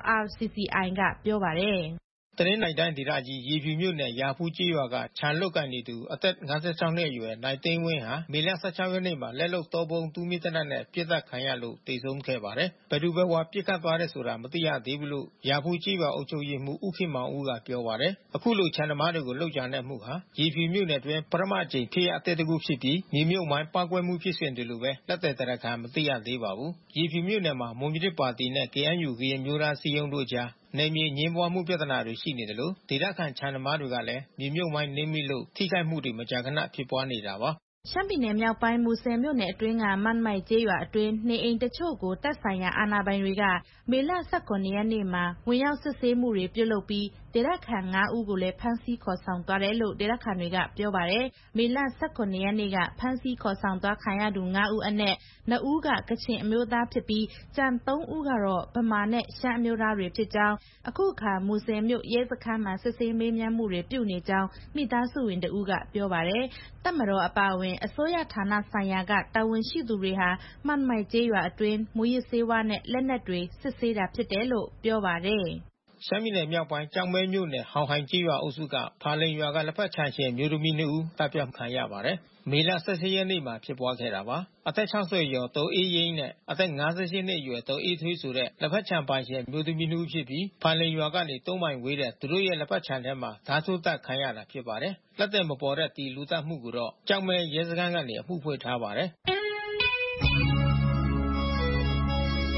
RRCCI ကပြောပါတယ်။တနင်္သာရီတိုင်းဒေသကြီးရေဖြူမြို့နယ်ရာဖူးကျေးရွာကခြံလွတ်ကန်နေသူအသက်56နှစ်အရွယ်နိုင်သိန်းဝင်းဟာမေလ16ရက်နေ့မှာလက်လုံတောပုံတူးမိတနတ်နဲ့ပြစ်ဒဏ်ခံရလို့သေဆုံးခဲ့ပါတယ်။ဘယ်သူဘယ်ဝါပြစ်ခတ်သွားတယ်ဆိုတာမသိရသေးဘူးလို့ရာဖူးကျေးရွာအုပ်ချုပ်ရေးမှူးဦးခင်မောင်ဦးကပြောပါတယ်။အခုလိုခြံသမားတွေကိုလှုပ်ကြံတဲ့မှုဟာရေဖြူမြို့နယ်တွင်ပထမအကြိမ်ဖြစ်ရပ်အသစ်တစ်ခုဖြစ်ပြီးမြေမြုပ်မိုင်းပေါက်ကွဲမှုဖြစ်စဉ်တွေလိုပဲလက်သည်တရားခံမသိရသေးပါဘူး။ရေဖြူမြို့နယ်မှာမွန်ပြည်သစ်ပါတီနဲ့ KNU ကရင်မျိုးသားစည်းရုံးတို့ကြားနယ်မြေငြင်းပွားမှုပြဿနာတွေရှိနေတယ်လို့ဒေသခံခြံသမားတွေကလည်းမြေမြုပ်မိုင်းနင်းမိလို့ထိခိုက်မှုတွေမကြာခဏဖြစ်ပွားနေတာပါရှမ်းပြည်နယ်မြောက်ပိုင်းမူဆယ်မြို့နယ်အတွင်းကမန်မိုက်ကျေးရွာအတွင်းနေအိမ်တချို့ကိုတပ်ဆိုင်ရာအာဏာပိုင်တွေကမေလ18ရက်နေ့မှာဝင်ရောက်စစ်ဆေးမှုတွေပြုလုပ်ပြီးဒေသခံ9ဦးကိုလည်းဖမ်းဆီးခေါ်ဆောင်သွားတယ်လို့ဒေသခံတွေကပြောပါတယ်။မေလ18ရက်နေ့ကဖမ်းဆီးခေါ်ဆောင်သွားခံရသူ9ဦးအနက်2ဦးကကချင်အမျိုးသားဖြစ်ပြီးကျန်3ဦးကတော့ဗမာနဲ့ရှမ်းအမျိုးသားတွေဖြစ်ကြောင်းအခုအခါမူဆယ်မြို့ရဲစခန်းမှာစစ်ဆေးမေးမြန်းမှုတွေပြုနေကြောင်းမိသားစုဝင်တဦးကပြောပါတယ်။တပ်မတော်အပါအဝင်အစိုးရဌာနဆိုင်ရာကတာဝန်ရှိသူတွေဟာမန်မိုက်ကျေးရွာအတွင်းမူရစ်ဆေးဝါးနဲ့လက်နက်တွေစစ်ဆေးတာဖြစ်တယ်လို့ပြောပါတယ်။ရှမ်းပြည်နယ်မြောက်ပိုင်းကျောက်မဲမြို့နယ်ဟောင်ဟိုင်ကျေးရွာအုပ်စုကဖာလိန်ရွာကလက်ဖက်ခြံရှင်မျိုးသမီး2ဦးတပ်ဖြတ်ခံရပါတယ်။မေလ18ရက်နေ့မှာဖြစ်ပွားခဲ့တာပါ။အသက်60ကျော်ဒေါ်အေးရင်နဲ့အသက်58နှစ်အရွယ်ဒေါ်အေးထွေးဆိုတဲ့လက်ဖက်ခြံပိုင်ရှင်မျိုးသမီး2ဦးဖြစ်ပြီးဖာလိန်ရွာကနေ3မိုင်ဝေးတဲ့သူတို့ရဲ့လက်ဖက်ခြံထဲမှာဓာတ်ထိုးတက်ခံရတာဖြစ်ပါတယ်။လက်သည်မပေါ်တဲ့ဒီလူသတ်မှုကိုတော့ကျောက်မဲရဲစခန်းကနေအမှုဖွင့်ထားပါတယ်။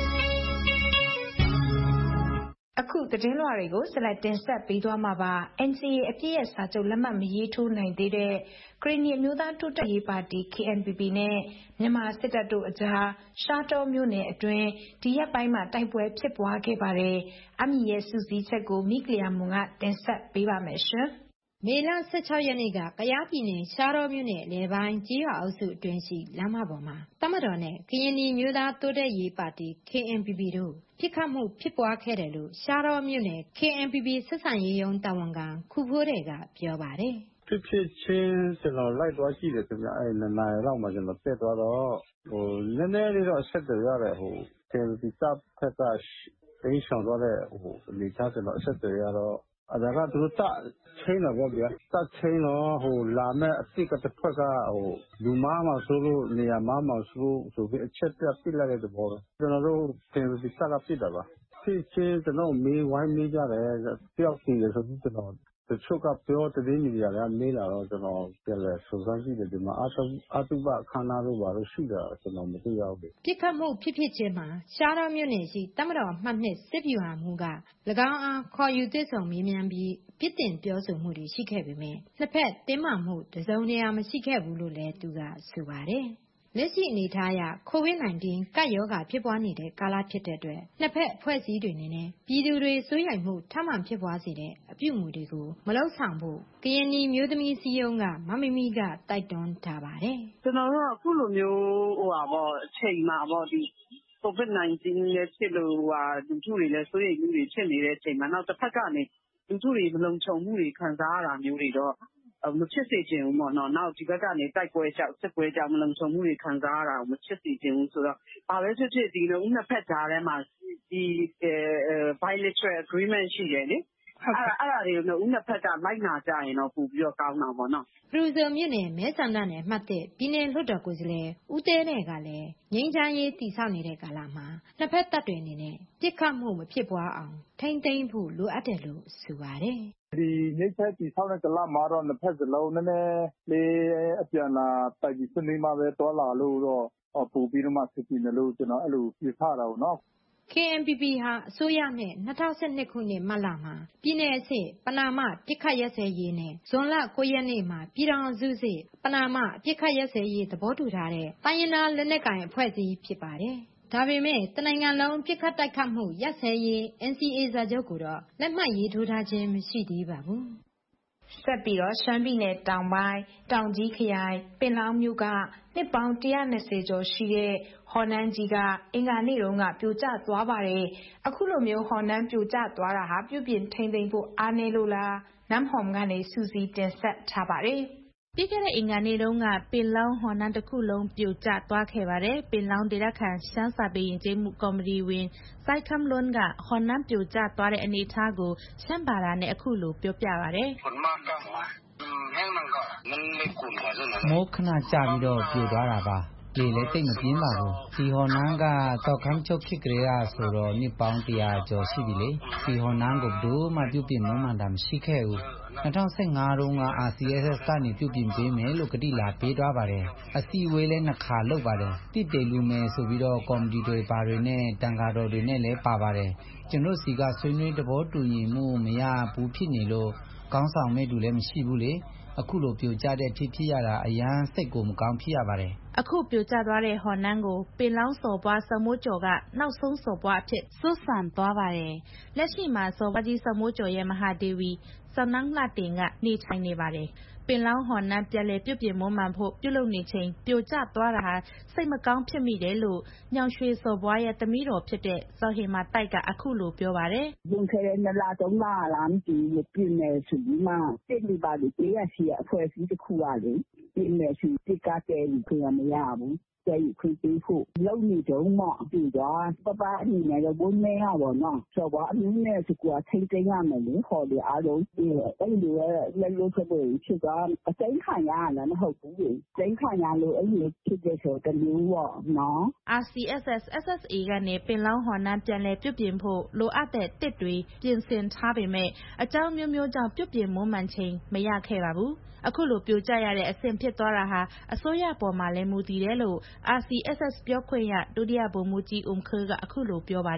သတင်းလွှာတွေကိုဆက်လက်တင်ဆက်ပေးသွားမှာပါ NCA အပစ်ရပ်စာချုပ်လက်မှတ်မရေးထိုးနိုင်သေးတဲ့ကရင်နီအမျိုးသားတိုးတက်ရေးပါတီ KNPP နဲ့မြန်မာစစ်တပ်တို့အကြားရှားတောမြို့နယ်အတွင်းဒီရက်ပိုင်းမှာတိုက်ပွဲဖြစ်ပွားခဲ့ပါတယ်။အမည်ရဲ့စုစည်းချက်ကိုမိကလျာမွန်ကတင်ဆက်ပေးပါမယ်ရှင်။မေလ 16 ရက်နေ့ကကယားပြည်နယ်ရှားတောမြို့နယ်လယ်ပိုင်းကျေးရွာအုပ်စုအတွင်းရှိလမ်းမပေါ်မှာတပ်မတော်နဲ့ကရင်နီမျိုးသားတိုးတက်ရေးပါတီ KNPP တို့ပစ်ခတ်မှုဖြစ်ပွားခဲ့တယ်လို့ရှားတောမြို့နယ် KNPP ဆက်ဆံရေးရုံးတာဝန်ခံခူဖိုးတယ်ကပြောပါတယ်။ဖြစ်ချင်းကျွန်တော်လိုက်သွားကြည့်တယ်ခင်ဗျအဲ့2 နာရီလောက်မှာကျွန်တော်တက်သွားတော့နည်းနည်းလေးတော့အဆက်တွေရတယ်KNPP တပ်ဖက်ကတင်းဆောင်သွားတဲ့အနေထားကျွန်တော်အဆက်တွေရတော့ဒါကသူတို့တချင်းတော့ဗျာတချင်းတော့လာမဲ့အစ်စ်ကတစ်ဖက်ကလူမားမှာဆိုလို့နေရာမားမှာဆိုပြီးအချက်ပြပြလိုက်တဲ့ဘောကျွန်တော်တို့တင်ပြီးစကားပြတာပါဖြစ်ချင်းကျွန်တော်မေးဝိုင်းမေးကြတယ်တယောက်စီဆိုပြီးကျွန်တော်တချို့ကပြောတဲ့မီဒီယာကမေးလာတော့ကျွန်တော်ပြန်လဲစုံစမ်းကြည့်တယ်ဒီမှာအတုပခန္ဓာလို့ပါလို့ရှိတာကျွန်တော်မသိရဘူးပြစ်ခတ်မှုဖြစ်ချင်းမှာရှားတော်မြို့နယ်ရှိတပ်မတော်မှတ်နှစ်စစ်ဗျူဟာမှုက၎င်းအားခေါ်ယူသွေးဆောင်မေးမြန်းပြီးပြစ်တင်ပြောဆိုမှုတွေရှိခဲ့ပေမဲ့နှစ်ဖက်တင်းမာမှုတစုံတရာမရှိခဲ့ဘူးလို့လည်းသူကဆိုပါတယ်လက်ရှိအနေထားအရ COVID-19 ကပ်ရောဂါဖြစ်ပွားနေတဲ့ကာလဖြစ်တဲ့အတွက်နှစ်ဖက်အဖွဲ့အစည်းတွေနဲ့ပြည်သူတွေစိုးရိမ်မှုထပ်မံဖြစ်ပွားစေတဲ့အပြုအမူတွေကိုမလုပ်ဆောင်ဖို့ကရင်နီမျိုးသမီးစည်းရုံးကမမမီကတိုက်တွန်းထားပါတယ်ကျွန်တော်တို့အခုလိုမျိုးအချိန်မှာဒီ COVID-19 လည်းဖြစ်လို့လူထုတွေလည်းစိုးရိမ်မှုတွေဖြစ်နေတဲ့အချိန်မှာနောက်တစ်ဖက်ကနေလူထုတွေမလုံခြုံမှုတွေခံစားရတာမျိုးတွေတော့မဖြစ်စေချင်ဘူးပေါ့နော်နောက်ဒီဘက်ကနေတိုက်ပွဲကြောက်စစ်ပွဲကြောက်မလုံခြုံမှုတွေခံစားရတာကိုမဖြစ်စေချင်ဘူးဆိုတော့ဘာပဲဖြစ်ဖြစ်ဒီလိုနှစ်ဖက်ကြားထဲမှာဒီ bilateral agreement ရှိတယ်လေအဲ့ဒါတွေကိုဦးနှစ်ဖက်ကလိုက်နာကြရင်တော့ပို့ပြီးတော့ကောင်းတာပေါ့နော်ဖရူဆိုမြို့နယ်မဲဆန္ဒနယ်မှတ်တဲ့ပြည်နယ်လွှတ်တော်ကိုယ်စားလှယ်ဦးတဲနယ်ကလည်းငြိမ်းချမ်းရေးတည်ဆောက်နေတဲ့ကာလမှာနှစ်ဖက်တပ်တွေအနေနဲ့ပြစ်ခတ်မှုမဖြစ်ပွားအောင်ထိမ့်သိမ်းဖို့လိုအပ်တယ်လို့ဆိုပါတယ်ဒီငြိမ်းချမ်းတည်ဆောက်တဲ့ကာလမှာတော့နှစ်ဖက်စလုံးနည်းနည်းလေးအပြန်လာတိုက်ပြီးဆွေးနွေးမှပဲတော်လာလို့တော့ပို့ပြီးတော့မှဖြစ်နေလို့ကျွန်တော်အဲ့လိုပြထားတာပေါ့နော် KNPP ဟာအစိုးရနဲ့2012ခုနှစ်မတ်လမှာပြည်내အဆင့်ပဏာမပြစ်ခတ်ရက်စဲရေးနဲ့ဇွန်လ9ရက်နေ့မှာပြည်ထောင်စုအဆင့်ပဏာမပြစ်ခတ်ရက်စဲရေးသဘောတူထားတဲ့တိုင်းရင်းသားလက်နက်ကိုင်အဖွဲ့အစည်းဖြစ်ပါတယ်။ဒါပေမဲ့တနိုင်ငံလုံးပြစ်ခတ်တိုက်ခတ်မှုရက်စဲရေး NCA စာချုပ်ကိုတော့လက်မှတ်ရေးထိုးထားခြင်းမရှိသေးပါဘူး။ဆက်ပြီးတော့ရှမ်းပြည်နယ်တောင်ပိုင်းတောင်ကြီးခရိုင်ပင်လောင်းမြို့ကနှစ်ပေါင်း120ကျော်ရှိတဲ့ဟော်နန်းကြီးကအင်္ဂါနေ့တုန်းကပြိုကျသွားပါတယ်။အခုလိုမျိုးဟော်နန်းပြိုကျသွားတာဟာပြုပြင်ထိန်းသိမ်းဖို့အားနည်းလို့လားနမ်ဟော်မ်ကနေစူစီတင်ဆက်ထားပါတယ်။ပြီးခဲ့တဲ့အင်္ဂါနေ့တုန်းကပင်လောင်းဟော်နန်းတစ်ခုလုံးပြိုကျသွားခဲ့ပါတယ်။ပင်လောင်းဒေသခံရှမ်းစာပေယဉ်ကျေးမှုကော်မတီဝင်စိုက်ခမ်လွန်းကဟော်နန်းပြိုကျသွားတဲ့အနေအထားကိုရှမ်းဘာသာနဲ့အခုလိုပြောပြပါတယ်။မိုးခဏကြာပြီးတော့ပြိုသွားတာပါလေလည်းတိတ်မပြင်းပါဘူးဒီဟော်နန်းကတော့ခမ်းချုပ်ဖြစ်ကြရဆိုတော့နှစ်ပေါင်း100ကျော်ရှိပြီလေဒီဟော်နန်းကိုဘယ်သူမှပြုပြင်မမှန်တာမရှိခဲ့ဘူး2015တုန်းက RCSS ကနေပြုပြင်ပေးမယ်လို့ကတိလာပေးသွားပါတယ်အစည်းအဝေးလည်း2ခါလုပ်ပါတယ်တိတိလူမယ်ဆိုပြီးတော့ကော်မတီတွေပါတွေနဲ့တန်ဃာတော်တွေနဲ့လည်းပါပါတယ်ကျွန်တော်စီကဆွေးနွေးသဘောတူညီမှုမရဘူးဖြစ်နေလို့ကောင်းဆောင်မဲ့သူလည်းမရှိဘူးလေအခုလိုပြိုကျတဲ့ဖြစ်ရတာအရန်စိတ်ကိုမကောင်းဖြစ်ရပါတယ်အခုပြိုကျသွားတဲ့ဟော်နန်းကိုပင်လောင်းစော်ပွားစမိုးကျော်ကနောက်ဆုံးစော်ပွားအဖြစ်စွတ်ဆန်သွားပါတယ်လက်ရှိမှာစော်ပွားကြီးစမိုးကျော်ရဲ့မဟာဒေဝီစနန်းလှတင်ကနေထိုင်နေပါတယ်ပင်လောင်းဟော်နန်းပြန်လည်ပြုပြင်မွမ်းမံဖို့ပြုလုပ်နေချိန်ပြိုကျသွားတာဟာစိတ်မကောင်းဖြစ်မိတယ်လို့ညောင်ရွှေစော်ပွားရဲ့သမီးတော်ဖြစ်တဲ့ဇော်ဟေမာတိုက်ကအခုလိုပြောပါတယ်။ဝင်ခဲ့တဲ့2လ3လလားမသိဘူးပြင်မယ်ဆိုပြီးမှတစ်လူပါလို့ပေးရစီအဖွဲ့အစည်းတစ်ခုကလေပြင်မယ်ဆိုတစ်ကားတဲ့လူကမရဘူးကျည်ခွေးပေးဖို့လုံးနေတော့မှပြီးတော့ပပအနေနဲ့တော့ဘုံမဲရပါတော့ဆိုတော့အမျိုးနဲ့စကွာထိတ်သိမ်းရမယ်လေခေါ်တယ်အားလုံးအဲ့ဒီလည်းလို့ဆိုပြီးဖြစ်သွားအသိခံရတာမဟုတ်ဘူးလေသိခံရလို့အဲ့ဒီဖြစ်တဲ့ဆိုတမျိုးပေါ့နော် RCSS SSA ကနေပင်လောင်းဟော်နန်းပြန်လည်ပြုပြင်ဖို့လိုအပ်တဲ့တစ်တွေပြင်ဆင်ထားပေမဲ့အကြောင်းမျိုးမျိုးကြောင့်ပြုပြင်မွမ်းမံချိန်မရခဲ့ပါဘူးအခုလိုပြိုကျရတဲ့အဆင့်ဖြစ်သွားတာဟာအစိုးရပေါ်မှာလည်းမူတည်တယ်လို့ RCSS ပြောခွင့်ရဒုတိယဗိုလ်မှူးကြီးအုံခါကအခုလိုပြောပါတယ်ပြ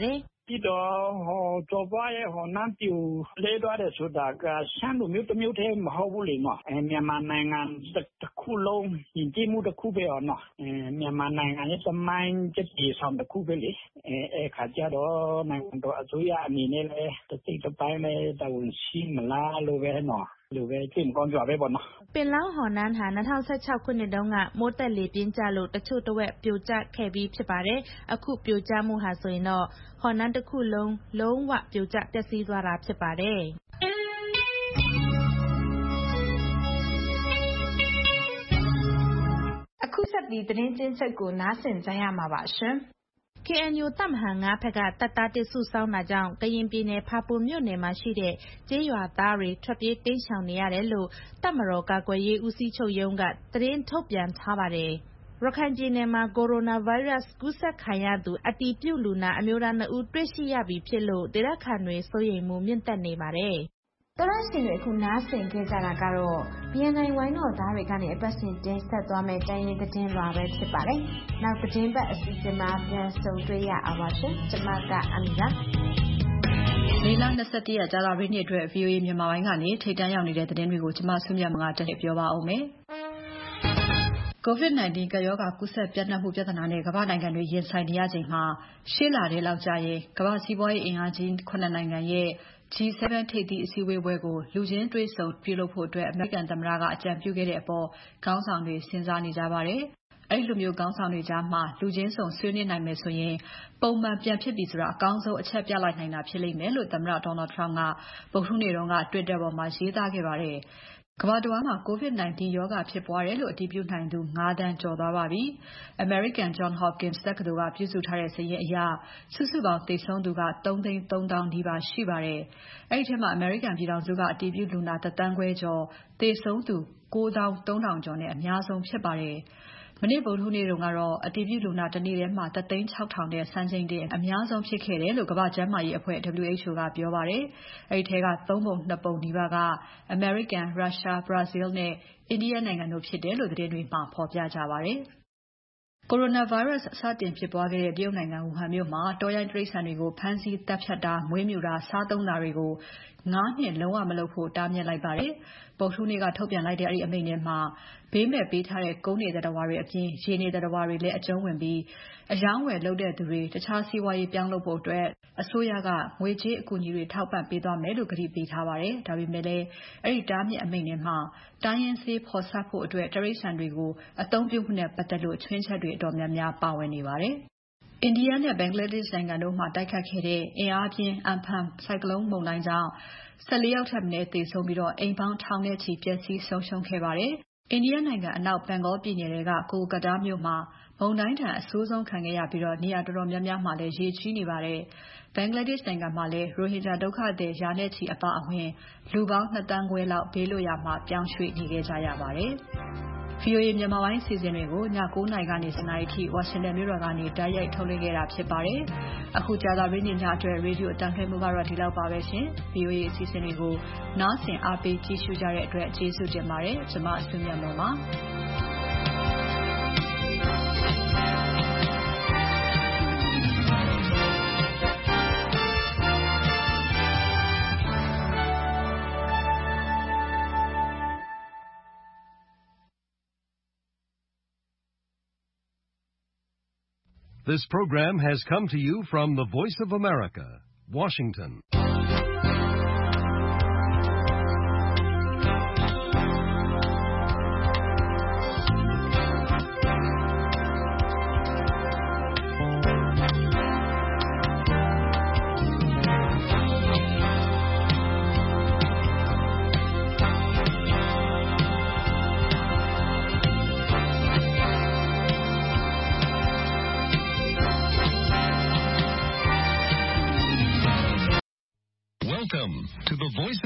ပြီးတော့ကျော်ပွားရဲ့နန်းပြူလဲသွားတယ်ဆိုတာကရှမ်းလူမျိုးတစ်မျိုးတည်းမဟုတ်ဘူးလေနော်မြန်မာနိုင်ငံတစ်ခုလုံးယဉ်ကျေးမှုတစ်ခုပဲနော်မြန်မာနိုင်ငံရဲ့သမိုင်းကျည်ဆောင်တစ်ခုပဲလေခါကြတော့နိုင်ငံတော်အစိုးရအနေနဲ့လည်းတစ်စိတ်တစ်ပိုင်းလည်းတာဝန်ရှိမလားလို့ပဲနော်လူပဲသိမကောင်းကြပဲပေါ့နော်ပင်လောင်းဟော်နန်းဟာ2016ခုနှစ်တုန်းကမိုးတက်လေပြင်းကျလို့တချို့တဝက်ပြိုကျခဲ့ပြီးဖြစ်ပါတယ်အခုပြိုကျမှုဟာဆိုရင်တော့ဟော်နန်းတစ်ခုလုံးလုံးဝပြိုကျပျက်စီးသွားတာဖြစ်ပါတယ်အခုဆက်ပြီးသတင်းချင်းချုပ်ကိုနားဆင်ကြရမှာပါရှင်KNU တပ်မဟာ9ဘက်ကတပ်သားတစ်စုဆောင်းတာကြောင့်ကရင်ပြည်နယ်ဖာပွန်မြို့နယ်မှာရှိတဲ့ကျေးရွာသားတွေထွက်ပြေးတိမ်းရှောင်နေရတယ်လို့တပ်မတော်ကာကွယ်ရေးဦးစီးချုပ်ရုံးကသတင်းထုတ်ပြန်ထားပါတယ်။ရခိုင်ပြည်နယ်မှာကိုရိုနာဗိုင်းရပ်စ်ကူးစက်ခံရသူအတည်ပြုလူနာအမျိုးသား2ဦးတွေ့ရှိရပြီဖြစ်လို့ဒေသခံတွေစိုးရိမ်မှုမြင့်တက်နေပါတယ်။တော်ရရှိတွေအခုနားဆင်ခဲ့ကြတာကတော့BNIဝိုင်းတော်သားတွေကနေအပတ်စဉ်တင်ဆက်သွားမယ့်တိုင်းရင်းသတင်းလွှာပဲဖြစ်ပါတယ်။နောက်သတင်းပတ်အစီအစဉ်မှာပြန်ဆုံတွေ့ရအောင်ပါရှင်။ကျွန်မကအမီပါ။မေလ21ရက်ကြာသပတေးနေ့အတွက် VOA မြန်မာပိုင်းကနေထိပ်တန်းရောက်နေတဲ့သတင်းတွေကိုကျွန်မဆုမြတ်မကတက်ပြောပါအောင်မယ်။ COVID-19 ကပ်ရောဂါကူးစက်ပြန့်နှံ့မှုပြဿနာနဲ့ကမ္ဘာနိုင်ငံတွေရင်ဆိုင်နေရချိန်မှာရှေ့လထဲလောက်ကျရင်ကမ္ဘာစီးပွားရေးအင်အားကြီး9နိုင်ငံရဲ့G7 ထိပ်သီးအစည်းအဝေးပွဲကိုလူချင်းတွေ့ဆုံပြုလုပ်ဖို့အမေရိကန်သမ္မတကအကြံပြုခဲ့တဲ့အပေါ်ခေါင်းဆောင်တွေစဉ်းစားနေကြပါတယ်။အဲဒီလိုမျိုးခေါင်းဆောင်တွေကြားမှာလူချင်းဆုံဆွေးနွေးနိုင်မယ်ဆိုရင်ပုံမှန်ပြန်ဖြစ်ပြီဆိုတာအကောင်းဆုံးအချက်ပြလိုက်နိုင်တာဖြစ်လိမ့်မယ်လို့သမ္မတ Donald Trump ကဗုဒ္ဓဟူးနေ့တုန်းက Twitter ပေါ်မှာရေးသားခဲ့ပါတယ်။ကမ္ဘာတဝန်းမှာ COVID-19 ရောဂါဖြစ်ပွားတယ်လို့အတည်ပြုနိုင်သူ9သန်းကျော်သွားပါပြီ။ American Johns Hopkins တက္ကသိုလ်ကပြုစုထားတဲ့စာရင်းအရစုစုပေါင်းသေဆုံးသူက3,300,000 နီးပါးရှိပါတယ်။အဲဒီထဲမှာအမေရိကန်ပြည်ထောင်စုကအတည်ပြုလူနာ1,500,000 ကျော်သေဆုံးသူ9,300 ကျော်နဲ့အများဆုံးဖြစ်ပါတယ်။မနေ့ဗုဒ္ဓဟူးနေ့တုန်းကတော့အတည်ပြုလူနာတစ်နေ့ထဲမှာ1,600,000နဲ့စံချိန်တင်အများဆုံးဖြစ်ခဲ့တယ်လို့ကမ္ဘာ့ကျန်းမာရေးအဖွဲ့ WHO ကပြောပါတယ်။အဲဒီထဲက3ပုံ2ပုံနီးပါးကအမေရိကန်၊ရုရှား၊ဘရာဇီးနဲ့အိန္ဒိယနိုင်ငံတို့ဖြစ်တယ်လို့သတင်းတွေမှာဖော်ပြကြပါတယ်။ Coronavirus စတင်ဖြစ်ပွားခဲ့တဲ့တရုတ်နိုင်ငံဝူဟန်မြို့မှာတောရိုင်းတိရစ္ဆာန်တွေကိုဖမ်းဆီးသတ်ဖြတ်တာ၊မွေးမြူတာ၊စားသုံးတာတွေကို5 နှစ်လုံးဝမလုပ်ဖို့တားမြစ်လိုက်ပါတယ်။ဗုဒ္ဓဟူးနေ့ကထုတ်ပြန်လိုက်တဲ့အဲဒီအမိန့်ထဲမှာဘေးမဲ့ပေးထားတဲ့ကုန်းနေသတ္တဝါတွေအပြင်ရေနေသတ္တဝါတွေလည်းအကျုံးဝင်ပြီးအယောင်းဝယ်လုပ်တဲ့သူတွေတခြားစီးပွားရေးပြောင်းလုပ်ဖို့အစိုးရကငွေကြေးအကူအညီတွေထောက်ပံ့ပေးသွားမယ်လို့ကတိပေးထားပါတယ်။ဒါပေမဲ့လည်းအဲဒီတားမြစ်အမိန့်ထဲမှာတိုင်းရင်းဆေးဖော်စပ်ဖို့တိရစ္ဆာန်တွေကိုအသုံးပြုမှုနဲ့ပတ်သက်လို့ချွင်းချက်တွေအတော်များများပါဝင်နေပါတယ်။ အိန္ဒိယနဲ့ဘင်္ဂလားဒေ့ရှ်နိုင်ငံတို့မှာတိုက်ခတ်ခဲ့တဲ့အင်အားပြင်း Amphan ဆိုင်ကလုန်းမုန်တိုင်းကြောင့်14 ယောက်ထက်မနည်းသေဆုံးပြီးအိမ်ပေါင်းထောင်နဲ့ချီပျက်စီးဆုံးရှုံးခဲ့ပါတယ်။အိန္ဒိယနိုင်ငံအနောက်ဘင်္ဂါလ်ပြည်နယ်ထဲကKolkataမြို့မှာမုန်တိုင်းဒဏ်အဆိုးဆုံးခံခဲ့ရပြီးနေရာတော်တော်များများမှာလည်းရေကြီးနေပါတယ်။ဘင်္ဂလားဒေ့ရှ်နိုင်ငံမှာလည်းရိုဟင်ဂျာဒုက္ခသည်ရာနဲ့ချီအပါအဝင်လူပေါင်း2 သန်းခွဲလောက်ဘေးလွတ်ရာမှာပြောင်းရွှေ့နေခဲ့ကြရပါတယ်။ VOA မြန်မာပိုင်းအစီအစဉ်တွေကိုည 9 နာရီကနေ 10 နာရီအထိဝါရှင်တန်မြို့တော်ကနေတိုက်ရိုက်ထုတ်လွှင့်ခဲ့တာဖြစ်ပါတယ်။အခုကြာသပတေးနေ့ညအတွက်ရေဒီယိုအသံလွှင့်မှုကတော့ဒီလောက်ပါပဲရှင်။ VOA အစီအစဉ်တွေကိုနားဆင်အားပေးကြည့်ရှုကြတဲ့အတွက်ကျေးဇူးတင်ပါတယ်။ကျွန်မဆုမြတ်မွန်ပါ။ This program has come to you from the Voice of America, Washington. Welcome to the Voice